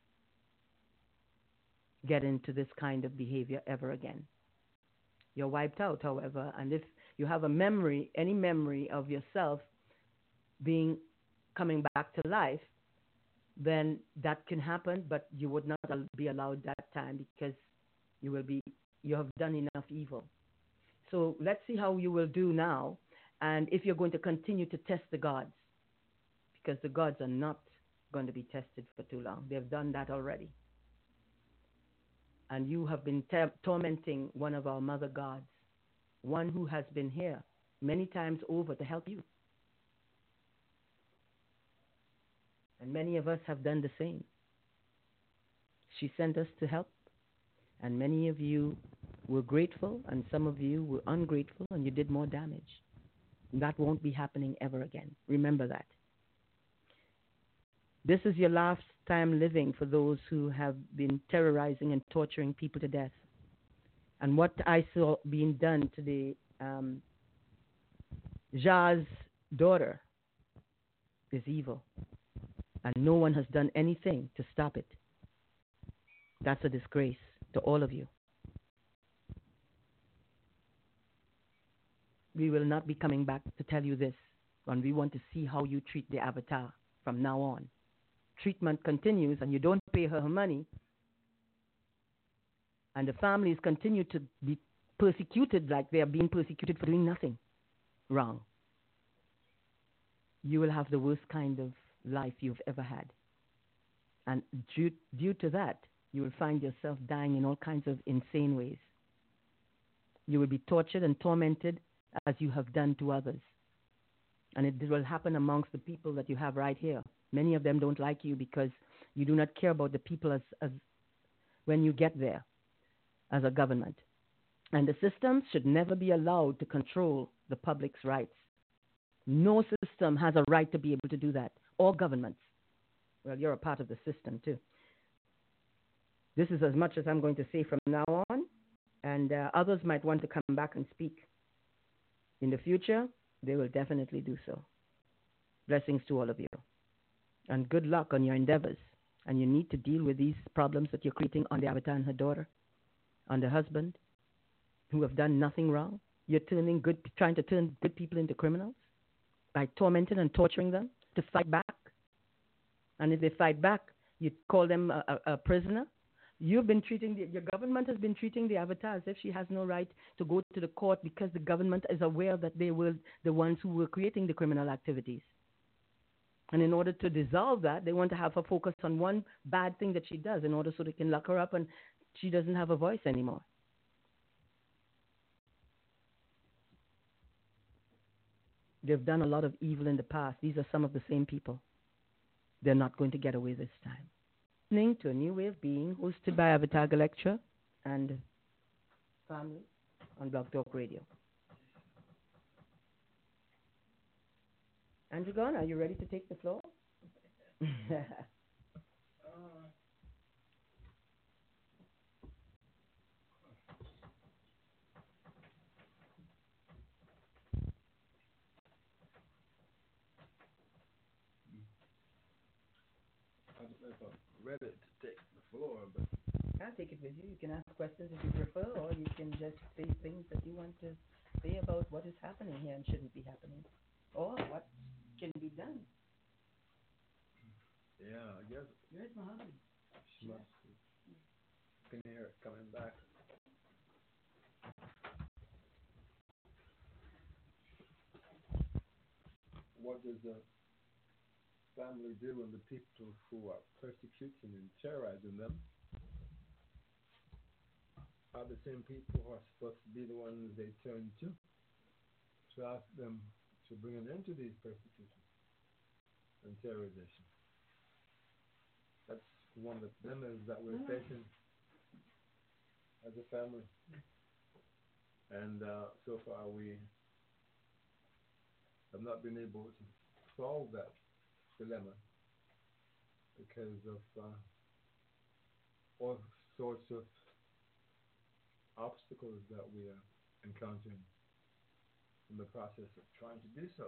get into this kind of behavior ever again. You're wiped out, however, and if you have a memory, any memory of yourself being coming back to life, then that can happen, but you would not be allowed that time because you will be you have done enough evil. So let's see how you will do now, and if you're going to continue to test the gods, because the gods are not going to be tested for too long. They've done that already, and you have been ter- tormenting one of our mother gods, one who has been here many times over to help you, and many of us have done the same. She sent us to help, and many of you were grateful, and some of you were ungrateful, and you did more damage. That won't be happening ever again. Remember that. This is your last time living for those who have been terrorizing and torturing people to death. And what I saw being done to the um, Jah's daughter is evil, and no one has done anything to stop it. That's a disgrace to all of you. We will not be coming back to tell you this, and we want to see how you treat the avatar from now on. Treatment continues, and you don't pay her her money, and the families continue to be persecuted like they are being persecuted for doing nothing wrong. You will have the worst kind of life you've ever had. And due, due to that, you will find yourself dying in all kinds of insane ways. You will be tortured and tormented as you have done to others. And it will happen amongst the people that you have right here. Many of them don't like you because you do not care about the people as, as when you get there as a government. And the systems should never be allowed to control the public's rights. No system has a right to be able to do that, or governments. Well, you're a part of the system, too. This is as much as I'm going to say from now on, and uh, others might want to come back and speak. In the future, they will definitely do so. Blessings to all of you. And good luck on your endeavors. And you need to deal with these problems that you're creating on the avatar and her daughter, on the husband, who have done nothing wrong. You're turning good, trying to turn good people into criminals by tormenting and torturing them to fight back. And if they fight back, you call them a, a, a prisoner. You've been treating the, your government has been treating the avatar as if she has no right to go to the court because the government is aware that they were the ones who were creating the criminal activities. And in order to dissolve that, they want to have her focus on one bad thing that she does in order so they can lock her up and she doesn't have a voice anymore. They've done a lot of evil in the past. These are some of the same people. They're not going to get away this time. Listening to A New Way of Being, hosted by Avatar Lecture and family on Blog Talk Radio. Andrew Gunn, are you ready to take the floor? uh, I don't know if I'm ready to take the floor, but I'll take it with you. You can ask questions if you prefer, or you can just say things that you want to say about what is happening here and shouldn't be happening, or what can be done. Yeah, I guess. Where's my husband? She must. Can hear it coming back. What does the family do when the people who are persecuting and terrorizing them are the same people who are supposed to be the ones they turn to to ask them to bring an end to these persecutions and terrorization? That's one of the dilemmas that we're facing as a family. And uh, so far we have not been able to solve that dilemma because of uh, all sorts of obstacles that we are encountering in the process of trying to do so.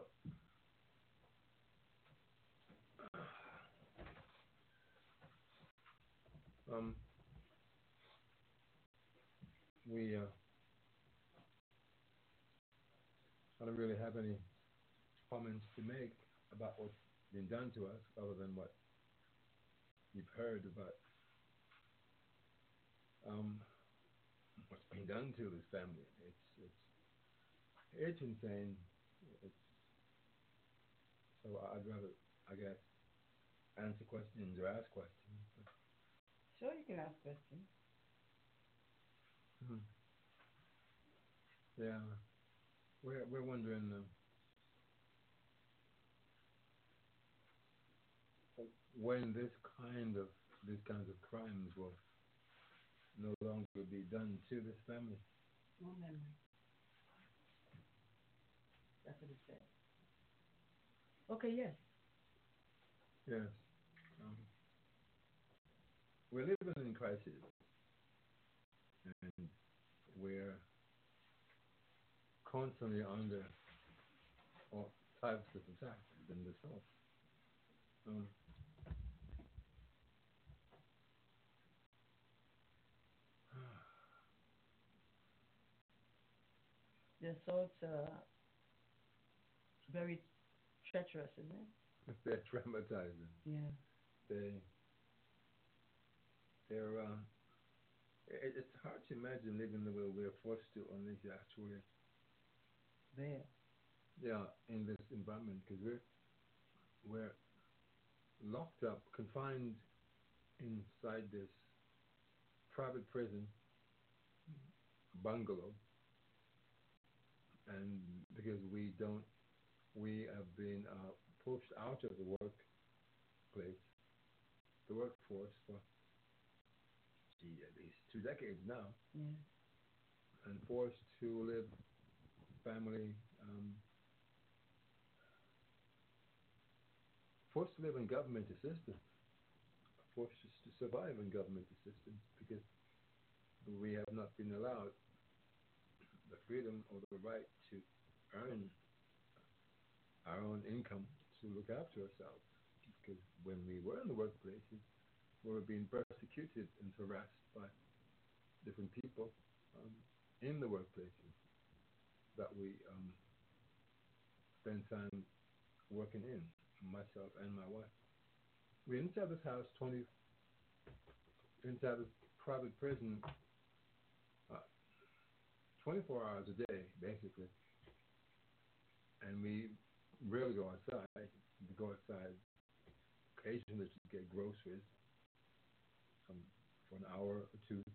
Um, we uh, I don't really have any comments to make about what's been done to us other than what you've heard about um, what's being done to this family. It's it's it's insane. It's so I'd rather, I guess, answer questions or ask questions. But, Sure, you can ask questions. hmm, yeah, we're we're wondering uh, when this kind of these kinds of crimes will no longer be done to this family. No memory. That's what it said. Okay, yes. Yes, um, we're living in crisis, and we're constantly under all types of attacks in the south. Um, The assaults are very treacherous, isn't it? they're traumatizing. Yeah. They they're uh, it, it's hard to imagine living the way we're forced to unless you actually There. yeah in this environment because we're we're locked up, confined inside this private prison bungalow, and because we don't we have been uh, pushed out of the workplace, the workforce for gee, at least two decades now, Yeah. and forced to live family, um, forced to live in government assistance, forced to survive in government assistance because we have not been allowed the freedom or the right to earn our own income to look after ourselves. Because when we were in the workplaces, we were being persecuted and harassed by different people um, in the workplaces that we um, spent time working in, myself and my wife. We inside this house, twenty inside this private prison, uh, twenty-four hours a day, basically, and we rarely go outside. We go outside occasionally to get groceries um, for an hour or two.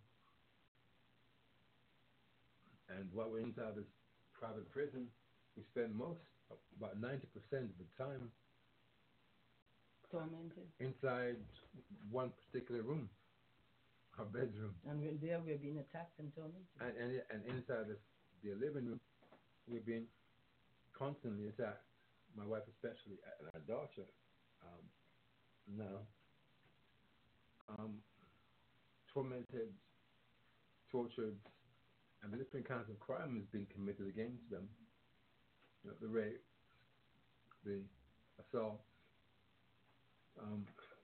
And while we're inside this private prison, we spend most, about ninety percent of the time, Tormented. inside one particular room, our bedroom. And we're there, we're being attacked and tormented. And, and, and inside this, the living room, we've been constantly attacked, my wife especially, and our daughter um, now, um, tormented, tortured, and the different kinds of crimes being committed against them. You know, the rape, the assault, um,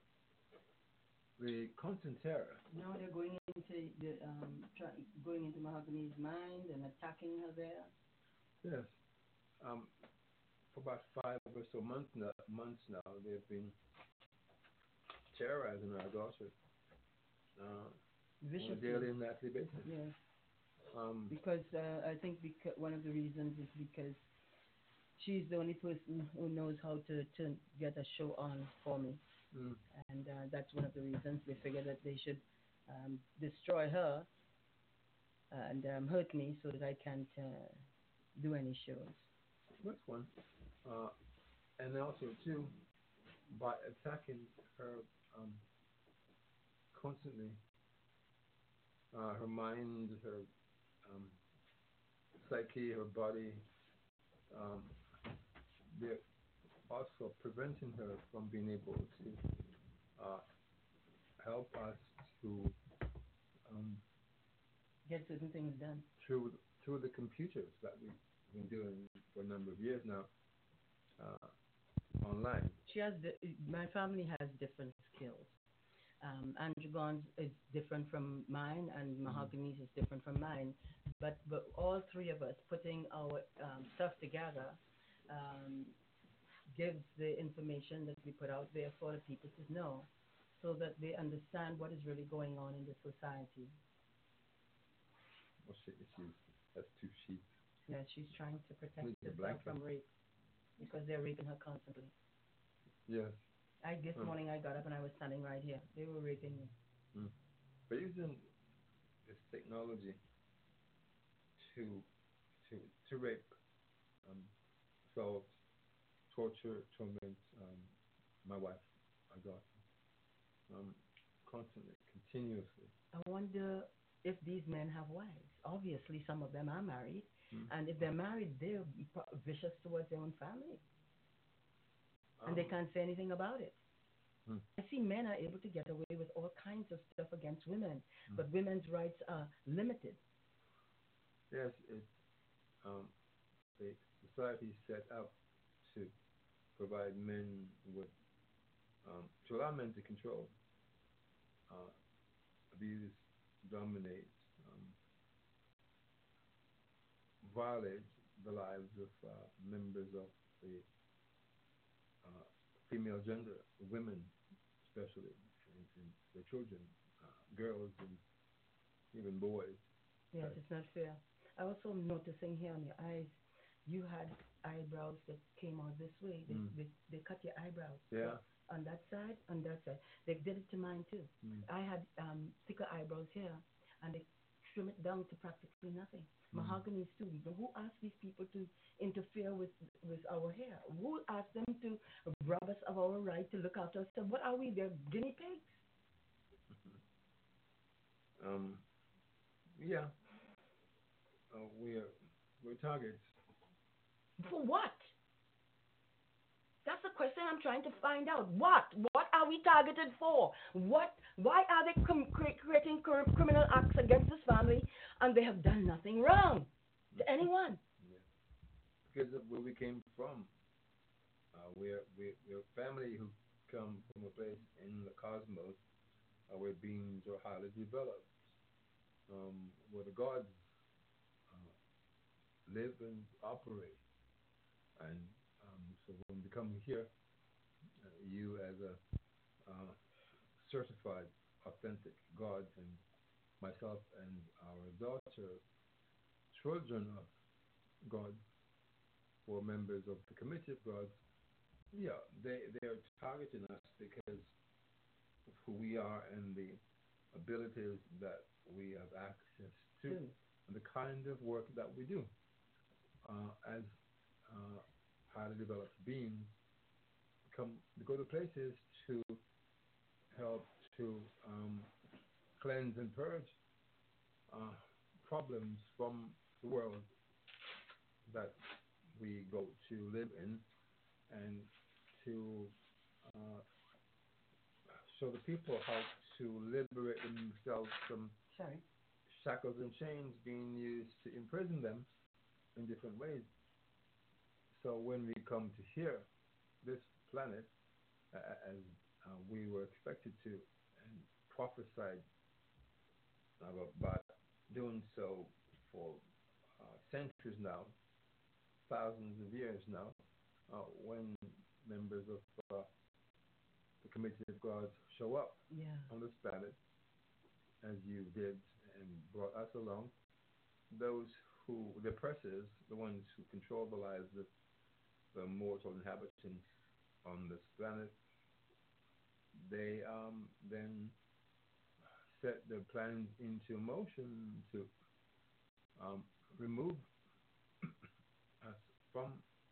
the constant terror. Now they're going into the um, try, going into Mahogany's mind and attacking her there. Yes. Um, for about five or so months now, months now, they've been terrorizing our daughter uh, on a daily and nightly basis. Yes. Um, because uh, I think because one of the reasons is because she's the only person who knows how to, to get a show on for me. mm. And uh, that's one of the reasons they figured that they should um, destroy her and um, hurt me so that I can't uh, do any shows. That's one. Uh, and also, too, by attacking her um, constantly, uh, her mind, her um, psyche, her body, um, they're also preventing her from being able to uh, help us to um, get certain things done through through the computers that we've been doing for a number of years now uh, online. She has the, my family has different skills. Um, Andrew Gons is different from mine, and Mahogany's is different from mine. But but all three of us putting our um, stuff together um, gives the information that we put out there for the people to know. so that they understand what is really going on in the society. Well, she, she's has two sheets. Yeah, she's trying to protect Needs a herself blanket. from rape because they're raping her constantly. Yes. I this Hmm. morning I got up and I was standing right here. They were raping me. Hmm. But using this technology to to to rape, um, assault, torture, torment, um, my wife, my daughter, um, constantly, continuously. I wonder if these men have wives. Obviously, some of them are married, Hmm. and if they're married, they're pro- vicious towards their own family, and Um, they can't say anything about it. hmm. I see men are able to get away with all kinds of stuff against women, Hmm. but women's rights are limited. Yes, it's um, the society set up to provide men with um, to allow men to control, uh, abuse, dominate, um, violate the lives of uh, members of the uh, female gender, women especially, and, and their children, uh, girls, and even boys. Yes, That, it's not fair. I also noticing here on your eyes, you had eyebrows that came out this way. They mm, they, they cut your eyebrows. So yeah. on that side, on that side. They did it to mine too. Mm, I had um, thicker eyebrows here, and they trim it down to practically nothing. mm. Mahogany too. But who asked these people to interfere with with our hair? Who asked them to rob us of our right to look after ourselves? What are we? They're guinea pigs. Um, yeah, uh, we're we're targets. For what? That's the question I'm trying to find out. What? What are we targeted for? What? Why are they com- cre- creating cr- criminal acts against this family and they have done nothing wrong to anyone? Yeah. Because of where we came from. Uh, we're, we're we're a family who come from a place in the cosmos uh, where beings are highly developed, um, where the gods uh, live and operate. And um, so when we come here, uh, you as a uh, certified, authentic God, and myself and our daughter, children of God, who are members of the committee of God, yeah, they they are targeting us because of who we are and the abilities that we have access to, Two. and the kind of work that we do uh, as uh, highly developed beings. Come, we go to places to help to um, cleanse and purge uh, problems from the world that we go to live in, and to uh, show the people how to liberate themselves from Sorry. shackles and chains being used to imprison them in different ways. So when we come to here, this planet, uh, as uh, we were expected to, and prophesied about, about doing so for uh, centuries now, thousands of years now, uh, when members of uh, the Committee of Gods show up Yeah. on this planet, as you did and brought us along, those who, the oppressors, the ones who control the lives of the mortal inhabitants on this planet, they um, then set their plans into motion to um, remove us from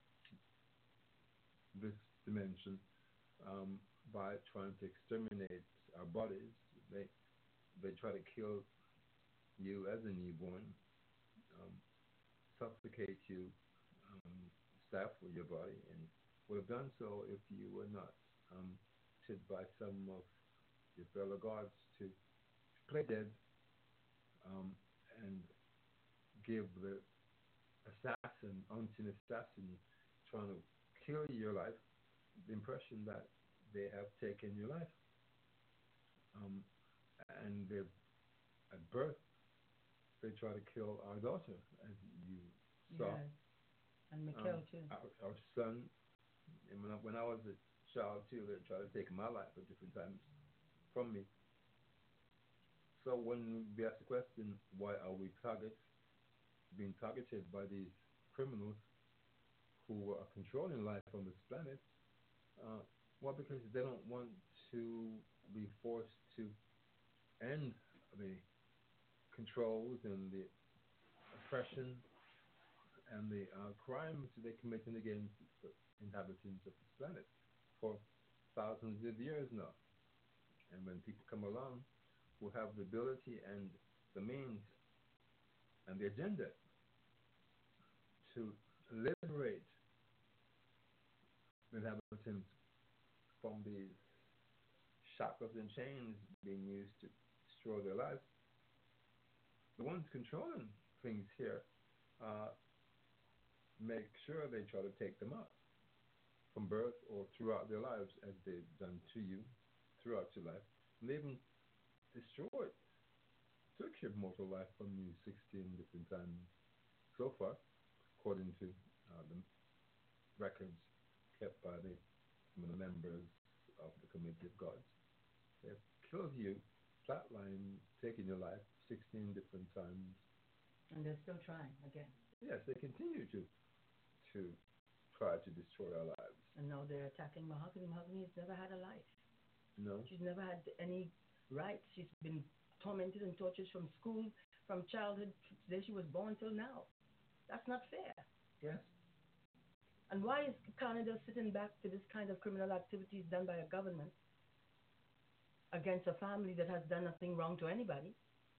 this dimension um, by trying to exterminate our bodies. They they try to kill you as a newborn, um, suffocate you, um, stifle your body, and would have done so if you were not um, hit by some of your fellow gods to play dead um, and give the assassin, unseen assassin, trying to kill your life, the impression that they have taken your life. Um, and they, at birth, they try to kill our daughter, as you saw. Yes. And Um, Mikhail too. our, our son, and when I, when I was a child too, they tried to take my life at different times. from me. So when we ask the question, why are we targets being targeted by these criminals who are controlling life on this planet? Uh, well, because they don't want to be forced to end the controls and the oppression and the uh, crimes they're committing against the inhabitants of this planet for thousands of years now. And when people come along who have the ability and the means and the agenda to liberate the inhabitants from these shackles and chains being used to destroy their lives, the ones controlling things here uh, make sure they try to take them out from birth or throughout their lives, as they've done to you throughout your life. And they even destroyed, took your mortal life from you sixteen different times so far, according to uh, the records kept by the, some of the members of the Committee of Gods. They've killed you, flatline, taken your life sixteen different times. And they're still trying again. Yes, they continue to to try to destroy our lives. And now they're attacking Mahogany. Mahogany has never had a life. No. She's never had any rights. She's been tormented and tortured from school, from childhood, the day she was born till now. That's not fair. Yes. And why is Canada sitting back to this kind of criminal activities done by a government against a family that has done nothing wrong to anybody?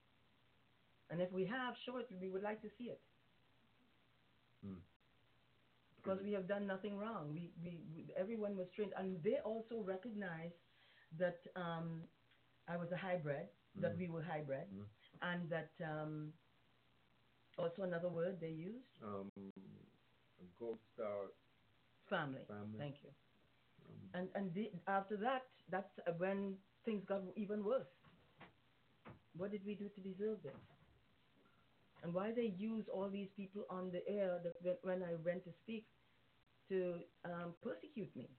And if we have, show it. We would like to see it. Hmm. Because we have done nothing wrong. We, we, we everyone was trained, and they also recognized that um, I was a hybrid, mm. that we were hybrid, mm. and that um, also another word they used. Um, a gold star family. family. Thank you. Um, and and the, after that, that's when things got even worse. What did we do to deserve this? And why they use all these people on the air that when I went to speak to um, persecute me?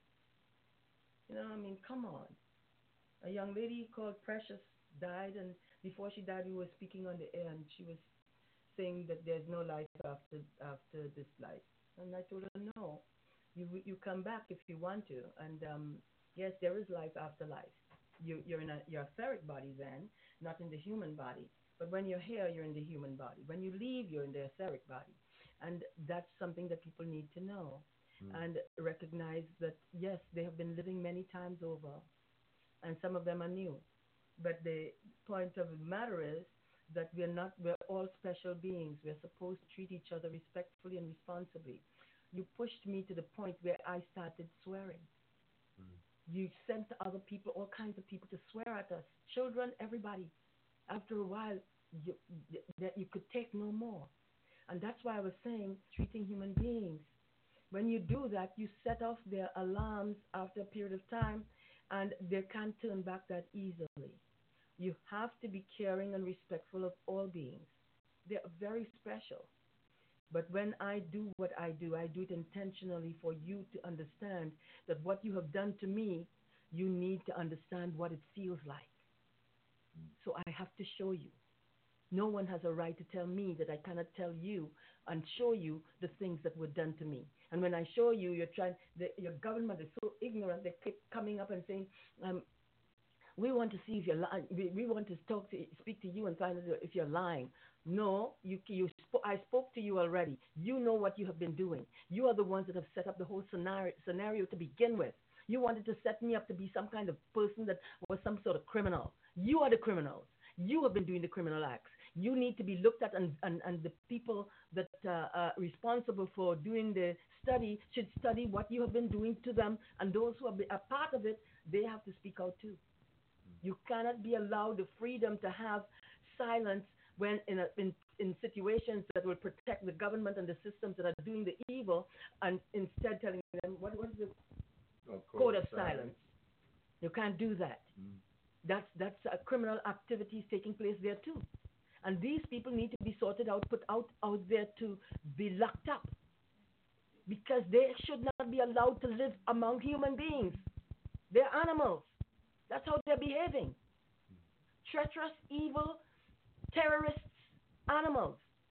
You know, I mean, come on. A young lady called Precious died, and before she died, we were speaking on the air, and she was saying that there's no life after after this life. And I told her, no, you you come back if you want to. And um, yes, there is life after life. You, you're in a your etheric body then, not in the human body. But when you're here, you're in the human body. When you leave, you're in the etheric body. And that's something that people need to know. Mm. And recognize that, yes, they have been living many times over. And some of them are new. But the point of the matter is that we're not, we're all special beings. We're supposed to treat each other respectfully and responsibly. You pushed me to the point where I started swearing. Mm. You sent other people, all kinds of people to swear at us. Children, everybody. After a while, you, that you could take no more. And that's why I was saying treating human beings. When you do that, you set off their alarms after a period of time, and they can't turn back that easily. You have to be caring and respectful of all beings. They're very special. But when I do what I do, I do it intentionally for you to understand that what you have done to me, you need to understand what it feels like. So I have to show you. No one has a right to tell me that I cannot tell you and show you the things that were done to me. And when I show you, you're trying. The, your government is so ignorant. They keep coming up and saying, um, "We want to see if you're lying. We, we want to talk to, speak to you and find out if you're lying." No, you. You. Sp- I spoke to you already. You know what you have been doing. You are the ones that have set up the whole scenario, scenario to begin with. You wanted to set me up to be some kind of person that was some sort of criminal. You are the criminals. You have been doing the criminal acts. You need to be looked at, and, and, and the people that uh, are responsible for doing the study should study what you have been doing to them, and those who are a part of it, they have to speak out too. You cannot be allowed the freedom to have silence when in, a, in, in situations that will protect the government and the systems that are doing the evil, and instead telling them, what was the oh, code of silence. silence? You can't do that. Mm. That's that's uh, criminal activities taking place there too. And these people need to be sorted out, put out, out there to be locked up. Because they should not be allowed to live among human beings. They're animals. That's how they're behaving. Treacherous, evil, terrorists, animals.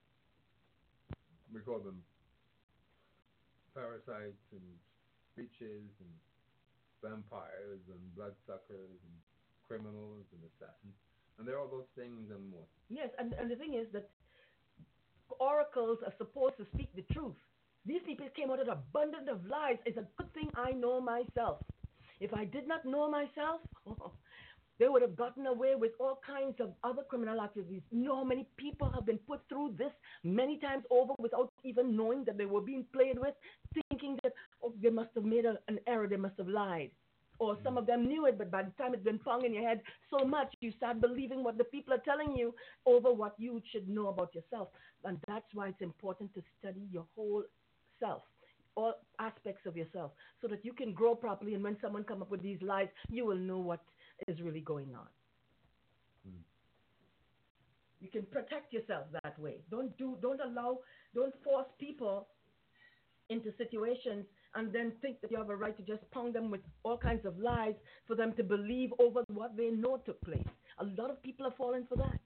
We call them parasites and leeches and vampires and bloodsuckers and criminals and assassins. And they're all those things and more. Yes, and, and the thing is that oracles are supposed to speak the truth. These people came out of an abundance of lies. It's a good thing I know myself. If I did not know myself, they would have gotten away with all kinds of other criminal activities. You know how many people have been put through this many times over without even knowing that they were being played with, thinking that, oh, they must have made a, an error, they must have lied. Or some of them knew it, but by the time it's been pung in your head so much, you start believing what the people are telling you over what you should know about yourself. And that's why it's important to study your whole self, all aspects of yourself, so that you can grow properly. And when someone comes up with these lies, you will know what is really going on. Hmm. You can protect yourself that way. Don't do, don't allow, don't force people into situations and then think that you have a right to just pound them with all kinds of lies for them to believe over what they know took place. A lot of people are falling for that.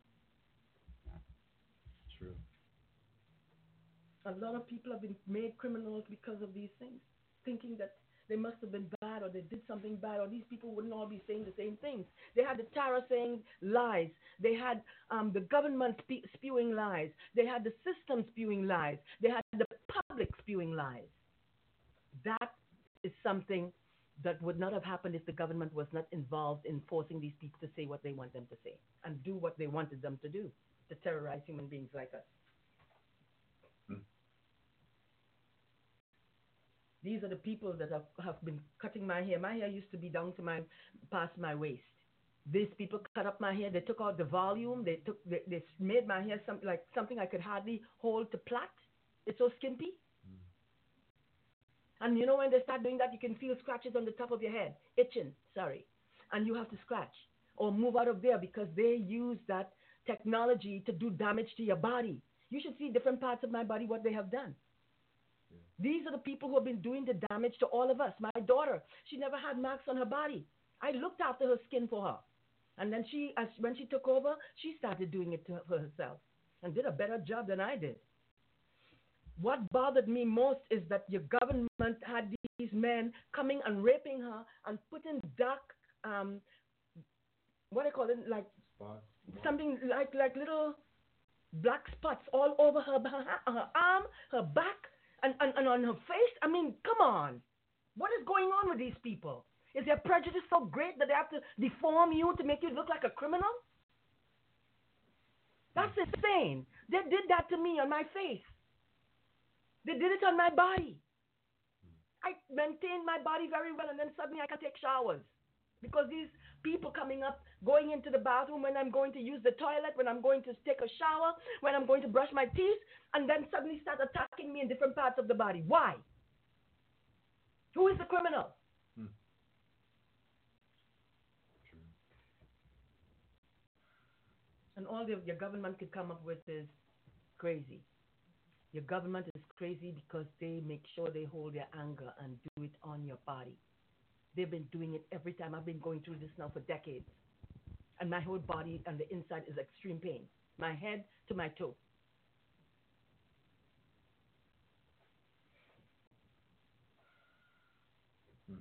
True. A lot of people have been made criminals because of these things, thinking that they must have been bad or they did something bad, or these people wouldn't all be saying the same things. They had the Tara saying lies. They had um, the government spe- spewing lies. They had the system spewing lies. They had the public spewing lies. That is something that would not have happened if the government was not involved in forcing these people to say what they want them to say and do what they wanted them to do, to terrorize human beings like us. Hmm. These are the people that have, have been cutting my hair. My hair used to be down to my, past my waist. These people cut up my hair. They took out the volume. They took, they, they made my hair some, like something I could hardly hold to plait. It's so skimpy. And you know, when they start doing that, you can feel scratches on the top of your head, itching, sorry. And you have to scratch or move out of there because they use that technology to do damage to your body. You should see different parts of my body, what they have done. Yeah. These are the people who have been doing the damage to all of us. My daughter, she never had marks on her body. I looked after her skin for her. And then she, as, when she took over, she started doing it to her, for herself and did a better job than I did. What bothered me most is that your government had these men coming and raping her and putting dark, um, what do you call it, like spots. Something like like little black spots all over her, her, her arm, her back, and, and, and on her face. I mean, come on. What is going on with these people? Is their prejudice so great that they have to deform you to make you look like a criminal? That's insane. They did that to me on my face. They did it on my body. I maintained my body very well, and then suddenly I can take showers. Because these people coming up, going into the bathroom when I'm going to use the toilet, when I'm going to take a shower, when I'm going to brush my teeth, and then suddenly start attacking me in different parts of the body. Why? Who is the criminal? Hmm. True. And all the, your government could come up with is crazy. Your government is crazy because they make sure they hold their anger and do it on your body. They've been doing it every time. I've been going through this now for decades. And my whole body and the inside is extreme pain. My head to my toe. Hmm.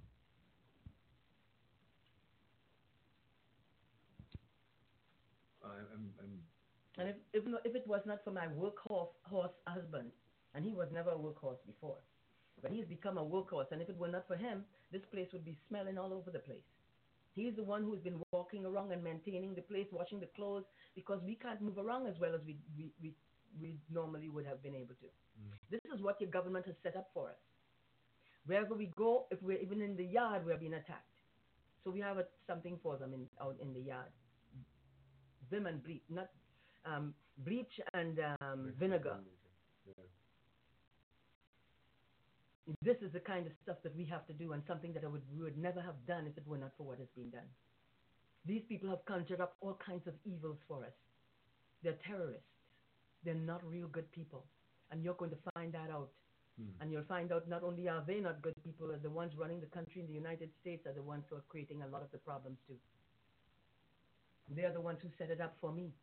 I'm, I'm And if, if if it was not for my workhorse horse husband, and he was never a workhorse before, but he's become a workhorse, and if it were not for him, this place would be smelling all over the place. He's the one who's been walking around and maintaining the place, washing the clothes, because we can't move around as well as we we, we, we normally would have been able to. Mm. This is what your government has set up for us. Wherever we go, if we're even in the yard, we're being attacked. So we have a, something for them in, out in the yard. Vim and bleach, not um, bleach and um, vinegar. Yeah. This is the kind of stuff that we have to do, and something that I would, we would never have done if it were not for what has been done. These people have conjured up all kinds of evils for us. They're terrorists. They're not real good people. And you're going to find that out Hmm. And you'll find out not only are they not good people, are the ones running the country in the United States are the ones who are creating a lot of the problems too. They are the ones who set it up for me.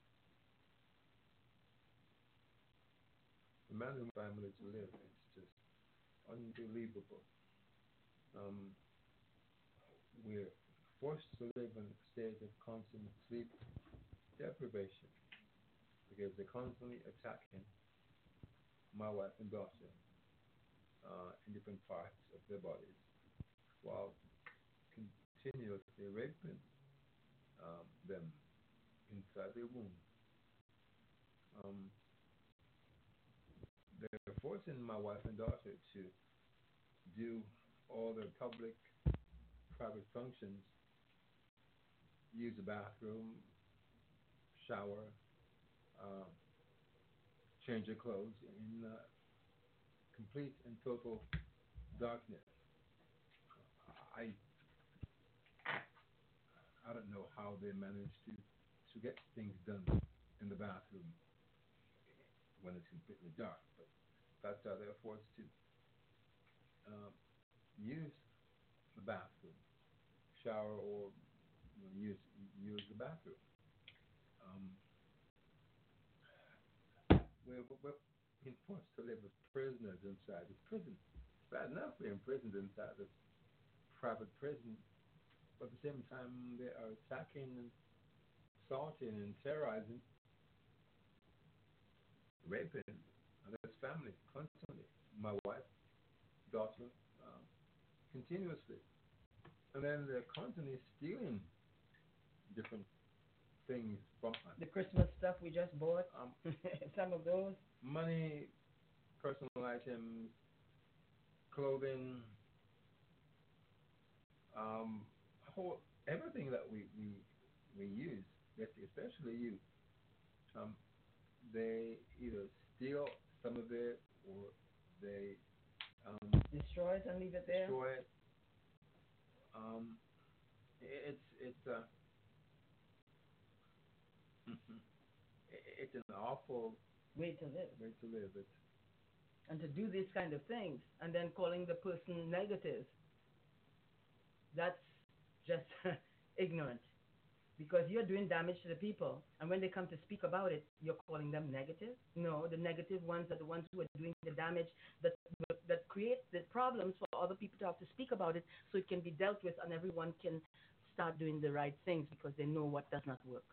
The man who family to live, it's just unbelievable. Um, we're forced to live in a state of constant sleep deprivation because they're constantly attacking my wife and daughter uh, in different parts of their bodies while continuously raping um, them inside their womb. Um, they're forcing my wife and daughter to do all their public, private functions, use the bathroom, shower, uh, change their clothes in uh, complete and total darkness. I I don't know how they manage to to get things done in the bathroom when it's completely dark, but that's how they're forced to um, use the bathroom, shower, or you know, use use the bathroom. Um, we're, we're being forced to live as prisoners inside this prison. It's bad enough we're imprisoned inside this private prison, but at the same time they are attacking and assaulting and terrorizing, raping this family constantly. My wife, daughter, um, continuously, and then they're constantly stealing different things from us. The Christmas stuff we just bought, Um, some of those. money, personal items, clothing, um, whole everything that we we we use, especially you. Um, they either steal some of it or they um, Destroy it and leave it there. destroy it. Um, it's it's uh, it's an awful way to live. Way to live. It's and to do these kind of things and then calling the person negative. That's just ignorant. Because you're doing damage to the people, and when they come to speak about it, you're calling them negative. No, the negative ones are the ones who are doing the damage that that create the problems for other people to have to speak about it, so it can be dealt with, and everyone can start doing the right things because they know what does not work.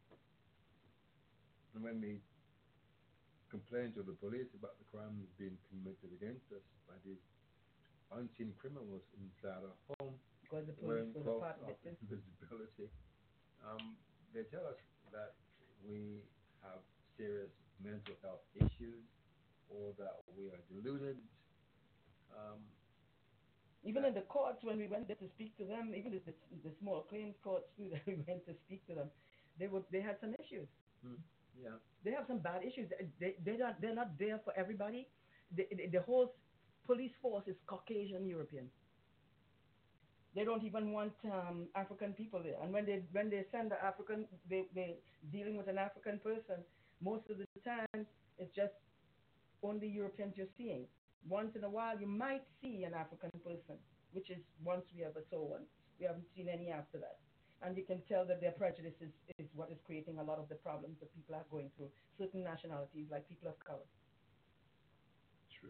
And when we complain to the police about the crimes being committed against us by these unseen criminals inside our home, because the police was a part of it. Visibility. Um, they tell us that we have serious mental health issues or that we are deluded. Um, even in the courts, when we went there to speak to them, even the, the, the small claims courts too, that we went to speak to them, they would they had some issues. Hmm. Yeah. They have some bad issues. They they're not they're not there for everybody. The, the, the whole police force is Caucasian European. They don't even want um, African people there. And when they when they send the African, they they dealing with an African person. Most of the time, it's just only Europeans you're seeing. Once in a while, you might see an African person, which is once we ever saw one. We haven't seen any after that. And you can tell that their prejudice is, is what is creating a lot of the problems that people are going through. Certain nationalities, like people of color. True.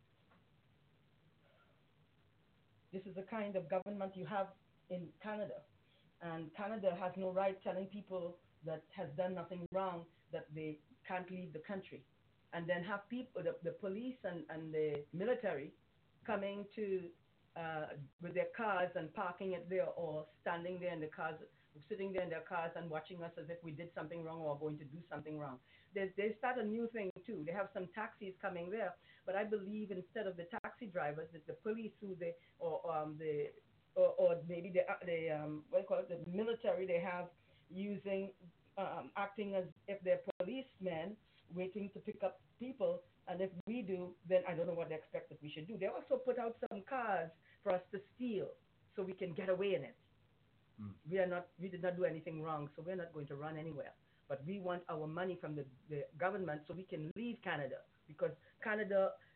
This is the kind of government you have in Canada. And Canada has no right telling people that has done nothing wrong that they can't leave the country. And then have people, the, the police and, and the military coming to, uh, with their cars and parking it there or standing there in the cars, sitting there in their cars and watching us as if we did something wrong or going to do something wrong. They, they start a new thing too. They have some taxis coming there, but I believe instead of the taxi drivers, that the police who they, or um, the, or, or maybe the, the um, what do you call it, the military they have using, um, acting as if they're policemen waiting to pick up people, and if we do, then I don't know what they expect that we should do. They also put out some cars for us to steal so we can get away in it. Mm. We are not, we did not do anything wrong, so we're not going to run anywhere. But we want our money from the, the government so we can leave Canada, because Canada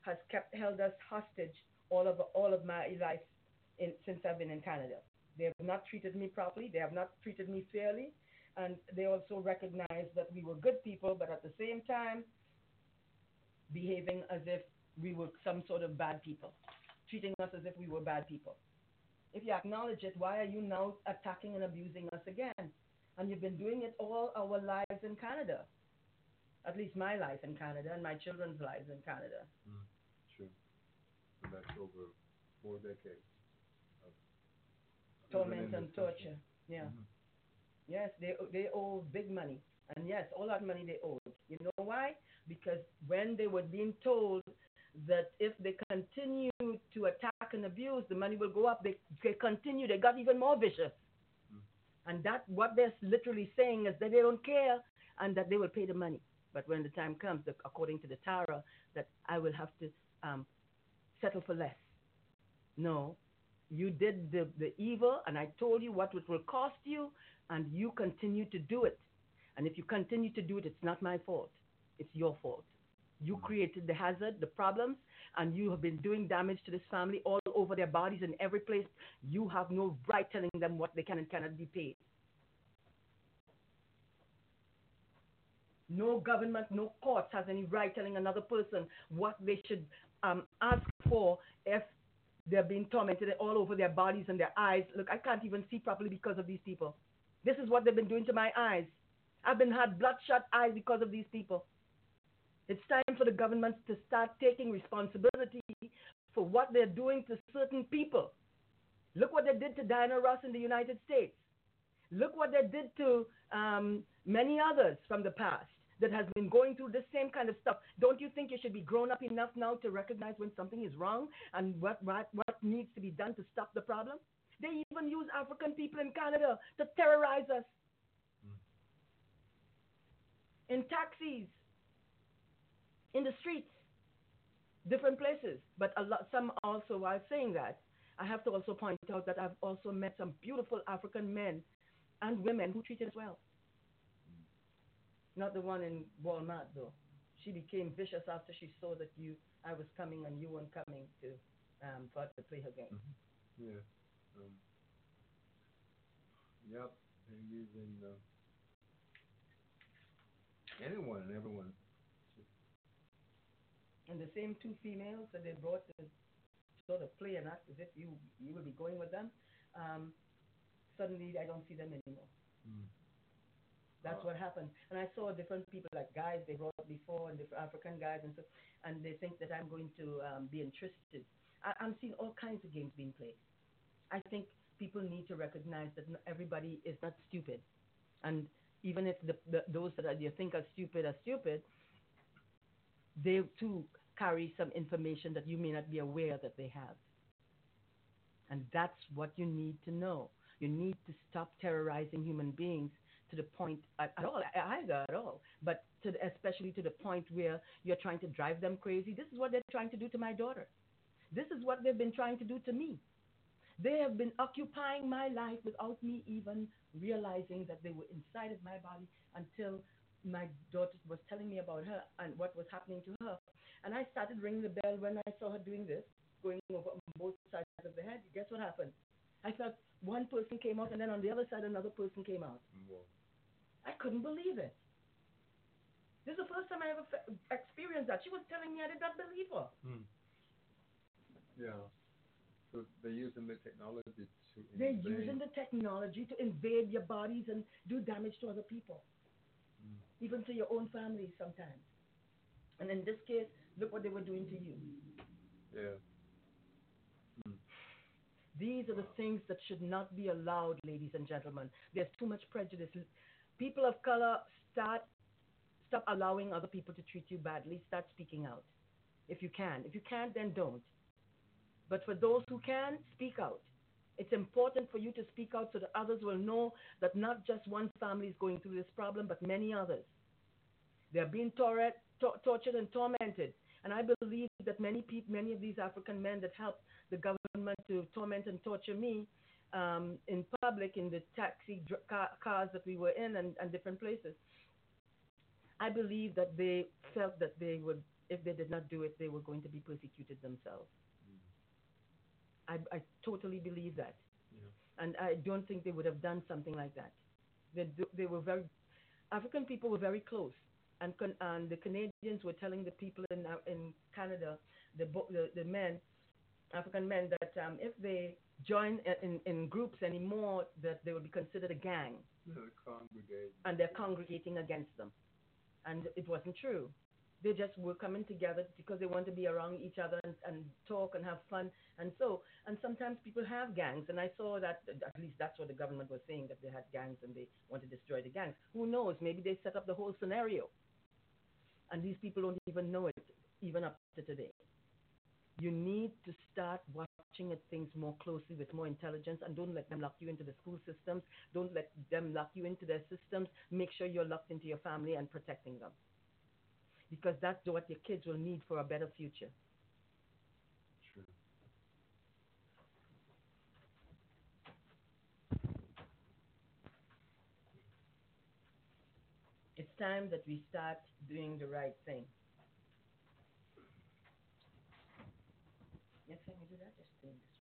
has kept held us hostage all of all of my life in, since I've been in Canada. They have not treated me properly. They have not treated me fairly, and they also recognize that we were good people, but at the same time, behaving as if we were some sort of bad people, treating us as if we were bad people. If you acknowledge it, why are you now attacking and abusing us again? And you've been doing it all our lives in Canada, at least my life in Canada and my children's lives in Canada. Mm, true. And that's over four decades of Torment and torture. Yeah. Mm-hmm. Yes, they they owe big money. And yes, all that money they owed. You know why? Because when they were being told that if they continue to attack and abuse, the money will go up, they, they continue, they got even more vicious. Mm. And that what they're literally saying is that they don't care and that they will pay the money. But when the time comes, that according to the Tara, that I will have to um, settle for less. No, you did the, the evil, and I told you what it will cost you, and you continue to do it. And if you continue to do it, it's not my fault. It's your fault. You created the hazard, the problems, and you have been doing damage to this family all over their bodies in every place. You have no right telling them what they can and cannot be paid. No government, no court has any right telling another person what they should um, ask for if they're being tormented all over their bodies and their eyes. Look, I can't even see properly because of these people. This is what they've been doing to my eyes. I've been had bloodshot eyes because of these people. It's time for the governments to start taking responsibility for what they're doing to certain people. Look what they did to Diana Ross in the United States. Look what they did to um, many others from the past that has been going through the same kind of stuff. Don't you think you should be grown up enough now to recognize when something is wrong and what, what, what needs to be done to stop the problem? They even use African people in Canada to terrorize us. Mm. In taxis, in the streets, different places. But a lot, some also, while saying that, I have to also point out that I've also met some beautiful African men and women who treat us well. Not the one in Walmart, though. She became vicious after she saw that you, I was coming and you weren't coming to, um, for her to play her game. Mm-hmm. Yeah. Um, yep. They're using uh, anyone and everyone. And the same two females that they brought to sort of play and act as if you you will be going with them, um, suddenly I don't see them anymore. Mm. That's uh, what happened. And I saw different people, like guys they brought before, and different African guys, and so, and they think that I'm going to um, be interested. I, I'm seeing all kinds of games being played. I think people need to recognize that everybody is not stupid. And even if the, the, those that are, you think are stupid are stupid, they too carry some information that you may not be aware that they have. And that's what you need to know. You need to stop terrorizing human beings to the point, at, at all, either at all, but to the, especially to the point where you're trying to drive them crazy. This is what they're trying to do to my daughter. This is what they've been trying to do to me. They have been occupying my life without me even realizing that they were inside of my body until my daughter was telling me about her and what was happening to her. And I started ringing the bell when I saw her doing this, going over on both sides of the head. Guess what happened? I thought one person came out, and then on the other side, another person came out. Whoa. I couldn't believe it. This is the first time I ever fe- experienced that. She was telling me I did not believe her. Hmm. Yeah. So they're using the technology to invade. They're using the technology to invade your bodies and do damage to other people. Mm. Even to your own family sometimes. And in this case, look what they were doing to you. Yeah. Mm. These are the things that should not be allowed, ladies and gentlemen. There's too much prejudice. People of color, start, stop allowing other people to treat you badly. Start speaking out. If you can. If you can't, then don't. But for those who can, speak out. It's important for you to speak out so that others will know that not just one family is going through this problem, but many others. They're being tor- tor- tortured and tormented. And I believe that many people, many of these African men that helped the government to torment and torture me um, in public, in the taxi dr- car- cars that we were in and, and different places, I believe that they felt that they would if they did not do it, they were going to be persecuted themselves. I, I totally believe that. Yeah. And I don't think they would have done something like that. They, do- they were very, African people were very close. And, con, and the Canadians were telling the people in, uh, in Canada, the, bo- the, the men, African men, that um, if they join in, in groups anymore, that they will be considered a gang. They'll congregate. And they're congregating against them. And it wasn't true. They just were coming together because they want to be around each other and, and talk and have fun. And so, and sometimes people have gangs. And I saw that, at least that's what the government was saying, that they had gangs and they want to destroy the gangs. Who knows? Maybe they set up the whole scenario. And these people don't even know it, even up to today. You need to start watching at things more closely with more intelligence, and don't let them lock you into the school systems. Don't let them lock you into their systems. Make sure you're locked into your family and protecting them. Because that's what your kids will need for a better future. True. It's time that we start doing the right thing. Next time we do that, just doing this.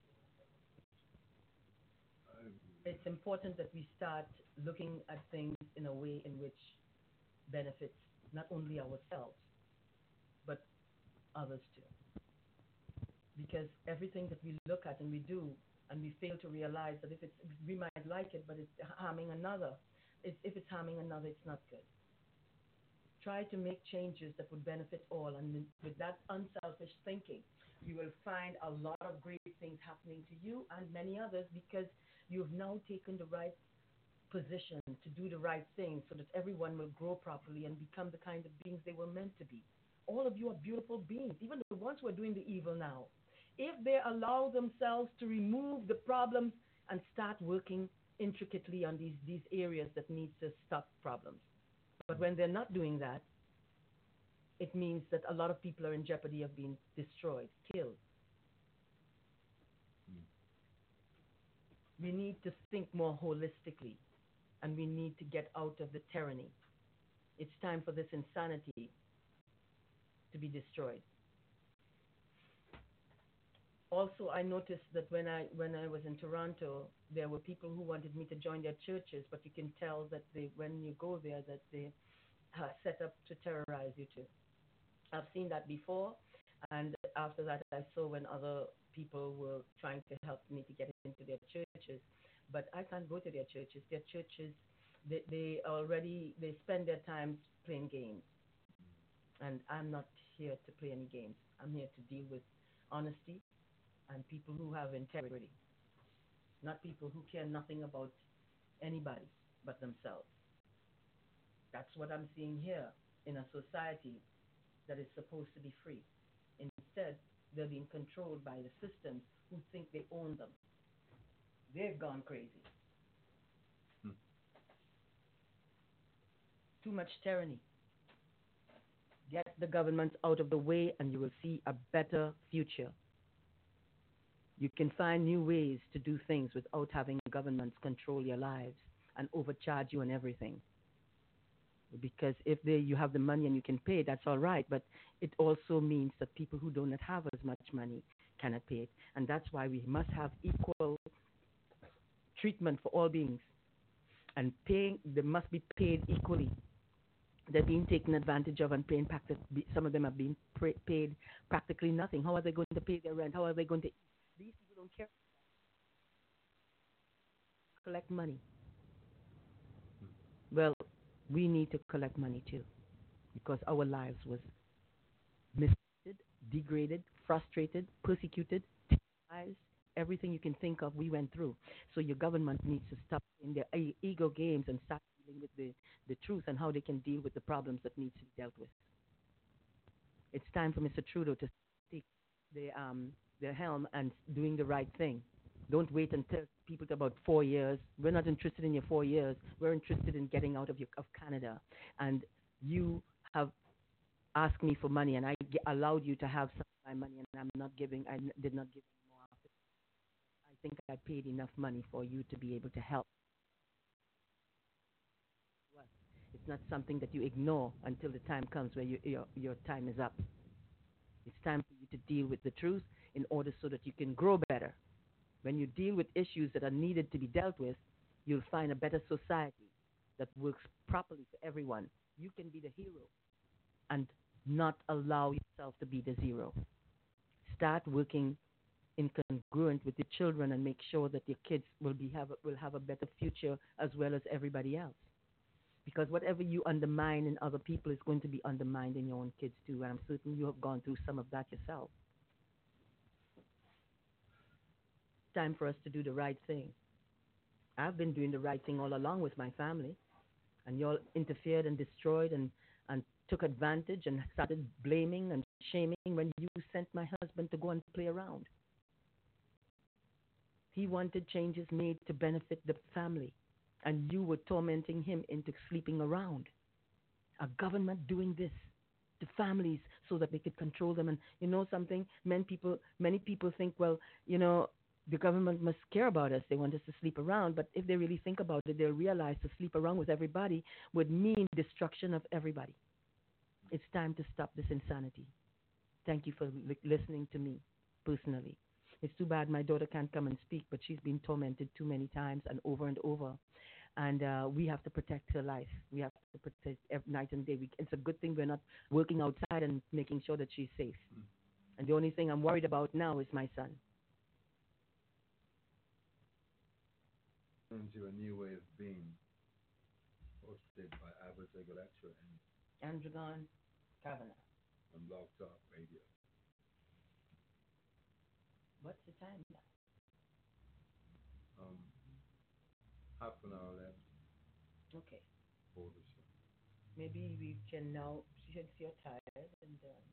It's important that we start looking at things in a way in which benefits not only ourselves, but others too. Because everything that we look at and we do, and we fail to realize that if it's, we might like it, but it's harming another. It's, if it's harming another, it's not good. Try to make changes that would benefit all, and with that unselfish thinking, you will find a lot of great things happening to you and many others, because you've now taken the right position to do the right thing so that everyone will grow properly and become the kind of beings they were meant to be. All of you are beautiful beings, even the ones who are doing the evil now. If they allow themselves to remove the problems and start working intricately on these, these areas that need to stop problems. But when they're not doing that, it means that a lot of people are in jeopardy of being destroyed, killed. Mm. We need to think more holistically, and we need to get out of the tyranny. It's time for this insanity to be destroyed. Also, I noticed that when I when I was in Toronto, there were people who wanted me to join their churches, but you can tell that they, when you go there, that they are set up to terrorize you too. I've seen that before, and after that, I saw when other people were trying to help me to get into their churches, but I can't go to their churches. Their churches, they, they already they spend their time playing games, and I'm not here to play any games. I'm here to deal with honesty and people who have integrity, not people who care nothing about anybody but themselves. That's what I'm seeing here in a society that is supposed to be free. Instead, they're being controlled by the systems who think they own them. They've gone crazy. Hmm. Too much tyranny. Get the government out of the way and you will see a better future. You can find new ways to do things without having governments control your lives and overcharge you on everything. Because if they, you have the money and you can pay, that's all right. But it also means that people who do not have as much money cannot pay it. And that's why we must have equal treatment for all beings. And paying, they must be paid equally. They're being taken advantage of and paying, some of them are being paid practically nothing. How are they going to pay their rent? How are they going to eat? These people don't care. Collect money. Well, we need to collect money too, because our lives was mistreated, degraded, frustrated, persecuted, terrorized. Everything you can think of, we went through. So your government needs to stop in their e- ego games and start dealing with the, the truth and how they can deal with the problems that need to be dealt with. It's time for Mister Trudeau to take the um, the helm and doing the right thing. Don't wait until people talk about four years. We're not interested in your four years. We're interested in getting out of your of Canada. And you have asked me for money, and I g- allowed you to have some of my money, and I'm not giving. I n- did not give any more. After. I think I paid enough money for you to be able to help. Well, it's not something that you ignore until the time comes where you, your your time is up. It's time for you to deal with the truth in order so that you can grow better. When you deal with issues that are needed to be dealt with, you'll find a better society that works properly for everyone. You can be the hero and not allow yourself to be the zero. Start working in congruent with your children and make sure that your kids will be have a, will have a better future as well as everybody else. Because whatever you undermine in other people is going to be undermined in your own kids too. And I'm certain you have gone through some of that yourself. It's time for us to do the right thing. I've been doing the right thing all along with my family, and y'all interfered and destroyed and, and took advantage and started blaming and shaming when you sent my husband to go and play around. He wanted changes made to benefit the family, and you were tormenting him into sleeping around. A government doing this to families so that they could control them. And you know something? Many people, many people think, well, you know, the government must care about us. They want us to sleep around. But if they really think about it, they'll realize to sleep around with everybody would mean destruction of everybody. It's time to stop this insanity. Thank you for li- listening to me personally. It's too bad my daughter can't come and speak, but she's been tormented too many times and over and over. And uh, we have to protect her life. We have to protect every night and day. We, it's a good thing we're not working outside and making sure that she's safe. Mm. And the only thing I'm worried about now is my son. Into a new way of being, hosted by Abbott Lecture and Andregon Kavanagh on Blog Talk Radio. What's the time now? Um, half an hour left. Okay. For the show. Maybe we can now, since you're tired, and um,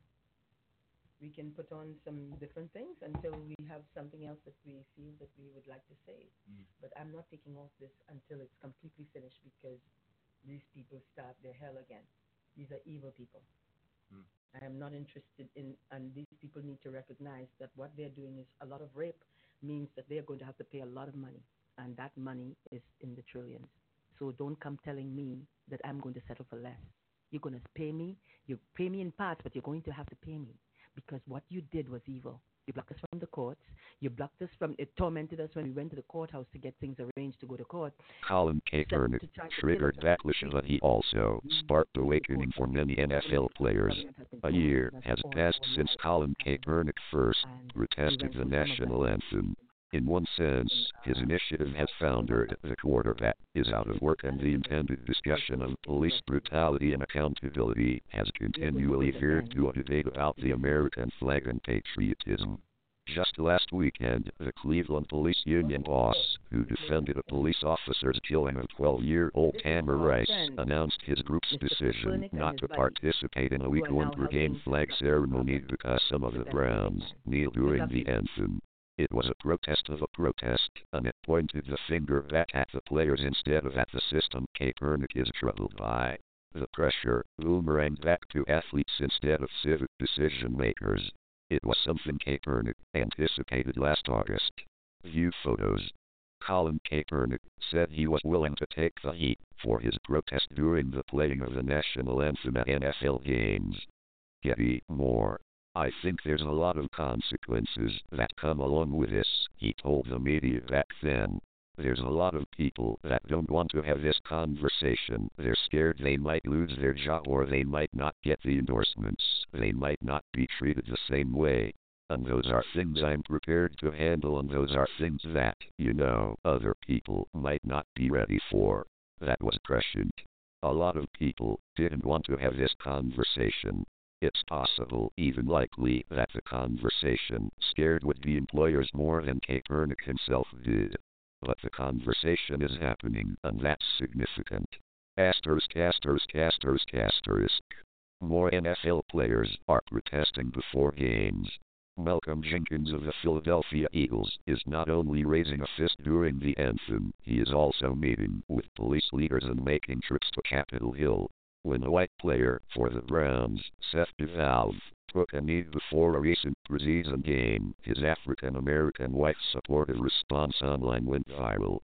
we can put on some different things until we have something else that we feel that we would like to say. Mm. But I'm not taking off this until it's completely finished because these people start their hell again. These are evil people. Mm. I am not interested in, and these people need to recognize that what they're doing is a lot of rape means that they're going to have to pay a lot of money, and that money is in the trillions. So don't come telling me that I'm going to settle for less. You're going to pay me. You pay me in parts, but you're going to have to pay me. Because what you did was evil. You blocked us from the courts. You blocked us from, it tormented us when we went to the courthouse to get things arranged to go to court. Colin Kaepernick triggered backlash, but he also sparked awakening for many N F L players. A year has passed since Colin Kaepernick first protested the national anthem. In one sense, his initiative has foundered the quarterback is out of work, and the intended discussion of police brutality and accountability has continually veered to a debate about the American flag and patriotism. Just last weekend, the Cleveland Police Union boss, who defended a police officer's killing of twelve-year-old Tamir Rice, announced his group's decision not to participate in a week one per-game flag ceremony because some of the Browns kneel during the anthem. It was a protest of a protest, and it pointed the finger back at the players instead of at the system Kaepernick is troubled by. The pressure boomeranged back to athletes instead of civic decision makers. It was something Kaepernick anticipated last August. View photos. Colin Kaepernick said he was willing to take the heat for his protest during the playing of the national anthem at N F L games. Getty Moore. I think there's a lot of consequences that come along with this, he told the media back then. There's a lot of people that don't want to have this conversation. They're scared they might lose their job, or they might not get the endorsements. They might not be treated the same way. And those are things I'm prepared to handle, and those are things that, you know, other people might not be ready for. That was prescient. A lot of people didn't want to have this conversation. It's possible, even likely, that the conversation scared with the employers more than Kaepernick himself did. But the conversation is happening, and that's significant. Asterisk, asterisk, asterisk, asterisk. More N F L players are protesting before games. Malcolm Jenkins of the Philadelphia Eagles is not only raising a fist during the anthem, he is also meeting with police leaders and making trips to Capitol Hill. When a white player for the Browns, Seth DeValve, took a knee before a recent preseason game, his African-American wife-supported response online went viral.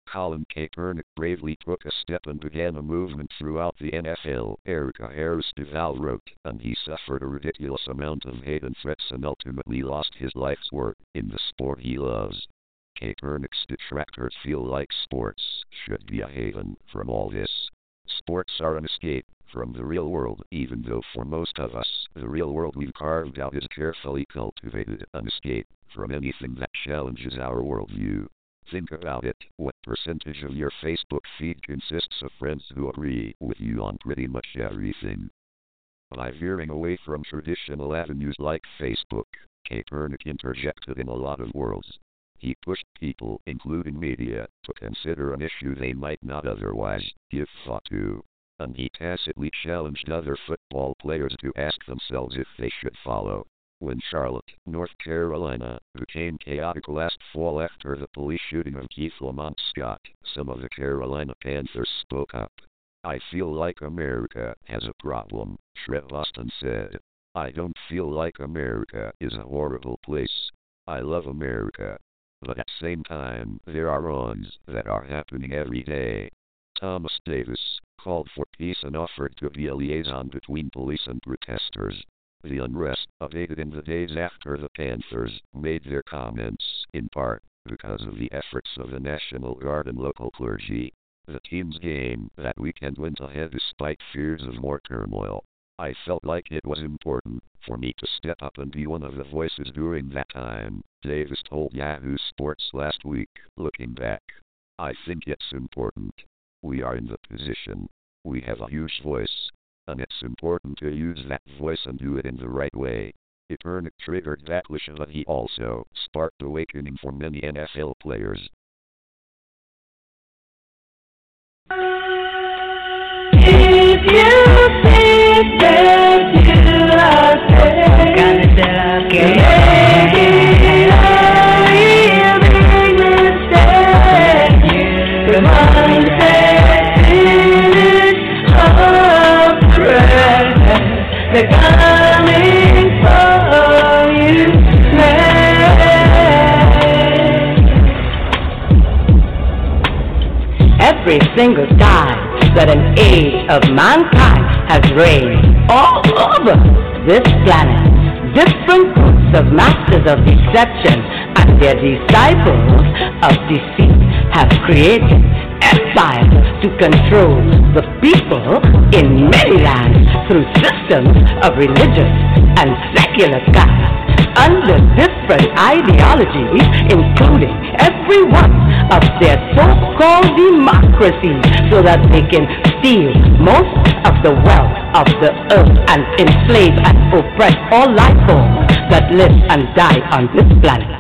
Colin Kaepernick bravely took a step and began a movement throughout the N F L, Erica Harris Duval wrote, and he suffered a ridiculous amount of hate and threats and ultimately lost his life's work in the sport he loves. Kaepernick's detractors feel like sports should be a haven from all this. Sports are an escape from the real world, even though for most of us, the real world we've carved out is carefully cultivated, an escape from anything that challenges our worldview. Think about it. What percentage of your Facebook feed consists of friends who agree with you on pretty much everything? By veering away from traditional avenues like Facebook, Kaepernick interjected in a lot of worlds. He pushed people, including media, to consider an issue they might not otherwise give thought to. And he tacitly challenged other football players to ask themselves if they should follow. When Charlotte, North Carolina, became chaotic last fall after the police shooting of Keith Lamont Scott, some of the Carolina Panthers spoke up. I feel like America has a problem, Trev Austin said. I don't feel like America is a horrible place. I love America. But at the same time, there are wrongs that are happening every day. Thomas Davis called for peace and offered to be a liaison between police and protesters. The unrest abated in the days after the Panthers made their comments, in part because of the efforts of the National Guard and local clergy. The team's game that weekend went ahead despite fears of more turmoil. I felt like it was important for me to step up and be one of the voices during that time, Davis told Yahoo Sports last week. Looking back, I think it's important. We are in the position. We have a huge voice. And it's important to use that voice and do it in the right way. Kaepernick triggered backlash, but he also sparked awakening for many N F L players. If you think that you are safe, gonna tell you, you'll make mistakes. Come on, finish of prayer. They're coming for you, man. Every single time that an age of mankind has reigned all over this planet, different groups of masters of deception and their disciples of deceit have created empires to control the people in many lands through systems of religious and secular caste under different ideologies, including every one of their so-called democracies, so that they can steal most of the wealth of the earth and enslave and oppress all life forms that live and die on this planet.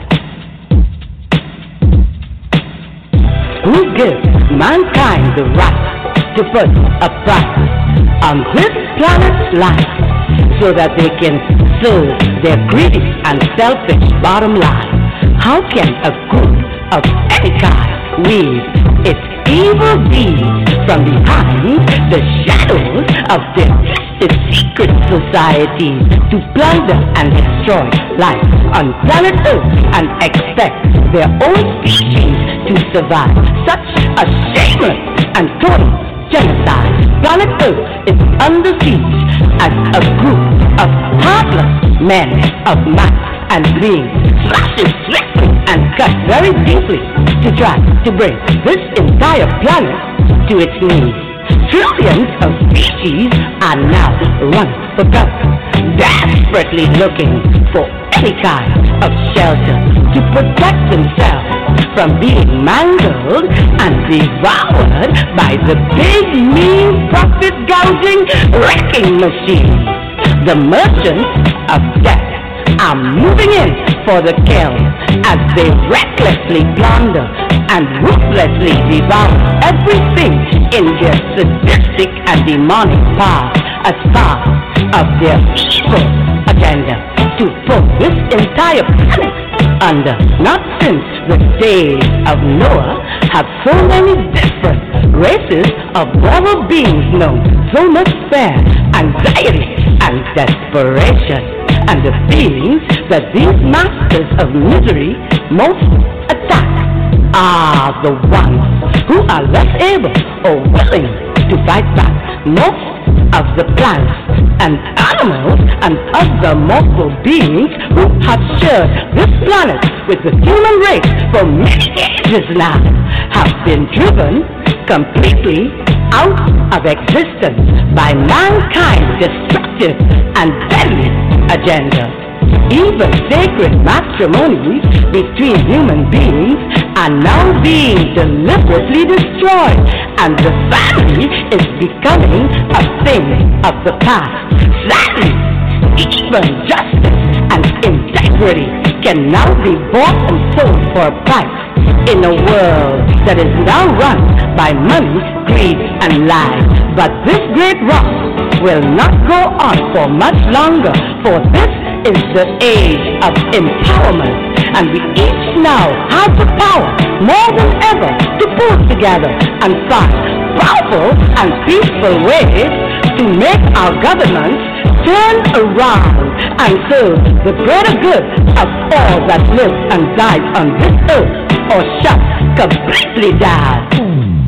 Who gives mankind the right to put a price on this planet's life so that they can serve their greedy and selfish bottom line? How can a group of any kind weave its evil deeds from behind the shadows of their twisted secret societies to plunder and destroy life on planet Earth and expect their own species to survive such a shameless and total genocide? Planet Earth is under siege as a group of heartless men of might and beings slashes swiftly and cut very deeply to try to bring this entire planet to its knees. Trillions of species are now run for cover, desperately looking for any kind of shelter to protect themselves from being mangled and devoured by the big, mean, profit-gouging wrecking machines. The merchants of death are moving in for the kill as they recklessly plunder and ruthlessly devour everything in their sadistic and demonic power as part of their evil agenda to put this entire planet under. Not since the days of Noah have so many different races of brother beings known so much fear, anxiety, and desperation. And the beings that these masters of misery most attack are the ones who are less able or willing to fight back. Most of the plants and animals and other mortal beings who have shared this planet with the human race for many ages now have been driven completely out of existence by mankind's destructive and deadly agenda. Even sacred matrimonies between human beings are now being deliberately destroyed, and the family is becoming a thing of the past. Sadly, even justice and integrity can now be bought and sold for a price in a world that is now run by money, greed, and lies. But this great rock will not go on for much longer, for this is the age of empowerment, and we each now have the power more than ever to pull together and find powerful and peaceful ways to make our governments turn around and serve the greater good of all that live and die on this earth, or shut completely down.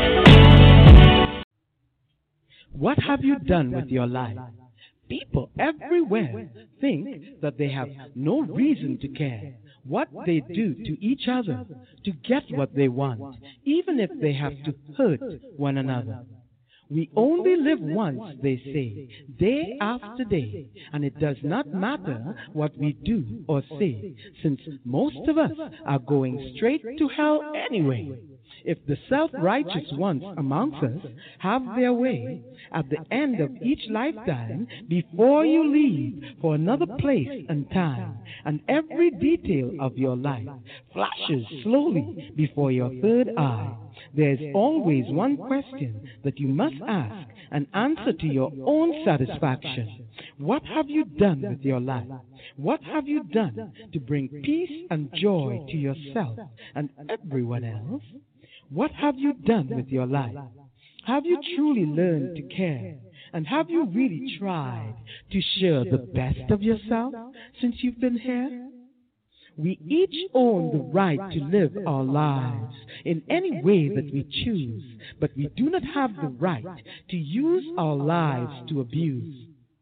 What have you done with your life? People everywhere think that they have no reason to care what they do to each other to get what they want, even if they have to hurt one another. We only live once, they say, day after day, and it does not matter what we do or say, since most of us are going straight to hell anyway. If the self-righteous ones amongst us have their way, at the end of each lifetime, before you leave for another place and time, and every detail of your life flashes slowly before your third eye, there's always one question that you must ask and answer to your own satisfaction. What have you done with your life? What have you done to bring peace and joy to yourself and everyone else? What have you done with your life? Have you truly learned to care? And have you really tried to share the best of yourself since you've been here? We each own the right to live our lives in any way that we choose, but we do not have the right to use our lives to abuse.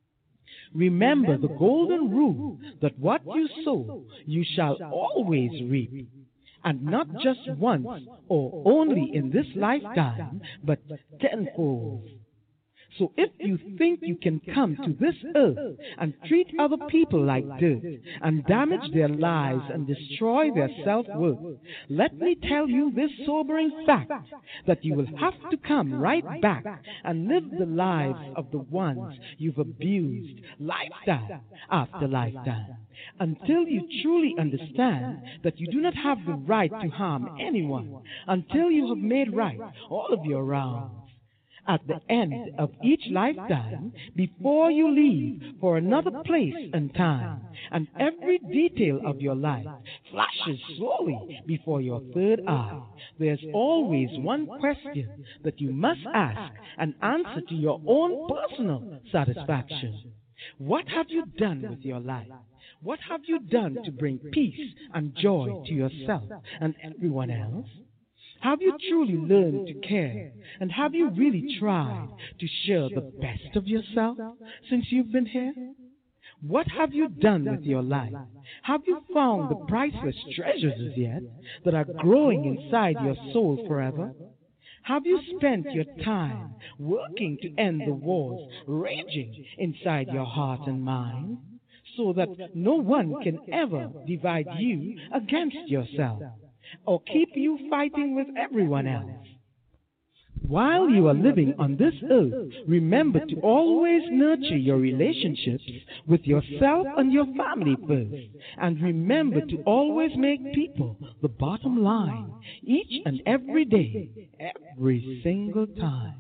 Remember the golden rule that what you sow, you shall always reap. And not just once or only in this lifetime, but tenfold. So if you think you can come to this earth and treat other people like dirt and damage their lives and destroy their self-worth, let me tell you this sobering fact, that you will have to come right back and live the lives of the ones you've abused lifetime after lifetime, until you truly understand that you do not have the right to harm anyone, until you have made right all of your wrongs. At the end of each lifetime, before you leave for another place and time, and every detail of your life flashes slowly before your third eye, there's always one question that you must ask and answer to your own personal satisfaction. What have you done with your life? What have you done to bring peace and joy to yourself and everyone else? Have you truly learned to care? And have you really tried to share the best of yourself since you've been here? What have you done with your life? Have you found the priceless treasures as yet that are growing inside your soul forever? Have you spent your time working to end the wars raging inside your heart and mind, so that no one can ever divide you against yourself, or keep you fighting with everyone else? While you are living on this earth, remember to always nurture your relationships with yourself and your family first. And remember to always make people the bottom line, each and every day, every single time.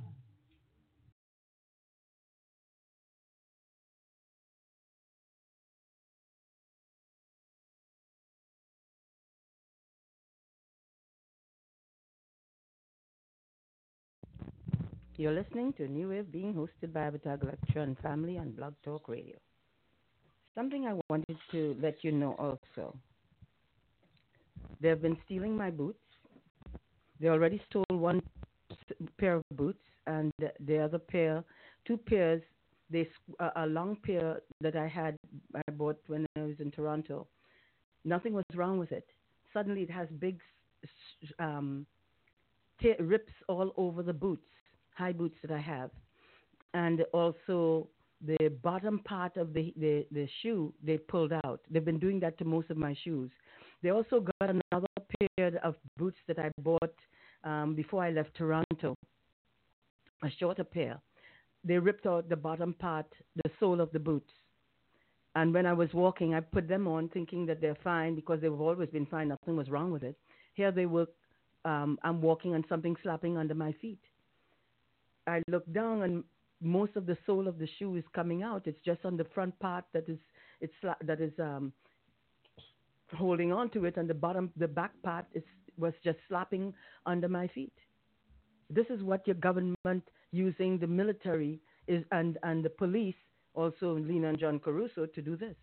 You're listening to New Wave being hosted by Abatag Lecture and Family on Blog Talk Radio. Something I wanted to let you know also. They've been stealing my boots. They already stole one pair of boots, and the other pair, two pairs, they uh, a long pair that I had, I bought when I was in Toronto. Nothing was wrong with it. Suddenly, it has big um, t- rips all over the boots, high boots that I have, and also the bottom part of the, the, the shoe they pulled out. They've been doing that to most of my shoes. They also got another pair of boots that I bought um, before I left Toronto, a shorter pair. They ripped out the bottom part, the sole of the boots. And when I was walking, I put them on thinking that they're fine because they've always been fine. Nothing was wrong with it. Here they were, um, I'm walking and something slapping under my feet. I look down and most of the sole of the shoe is coming out. It's just on the front part that is it's that is um, holding on to it, and the bottom, the back part is was just slapping under my feet. This is what your government using the military is and, and the police, also Lena and John Caruso, to do this.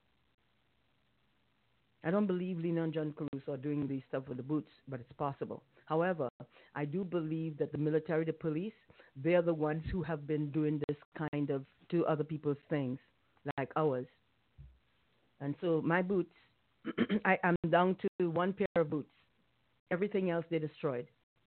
I don't believe Lena and John Caruso are doing these stuff with the boots, but it's possible. However, I do believe that the military, the police, they're the ones who have been doing this kind of to other people's things, like ours. And so my boots, I am down to one pair of boots. Everything else they destroyed.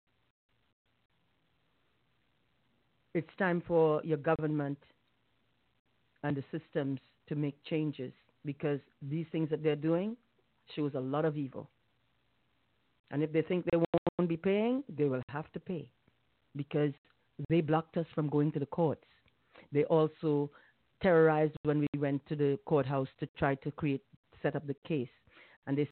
It's time for your government and the systems to make changes, because these things that they're doing shows a lot of evil. And if they think they won't be paying, they will have to pay, because they blocked us from going to the courts. They also terrorized when we went to the courthouse to try to create, set up the case. And they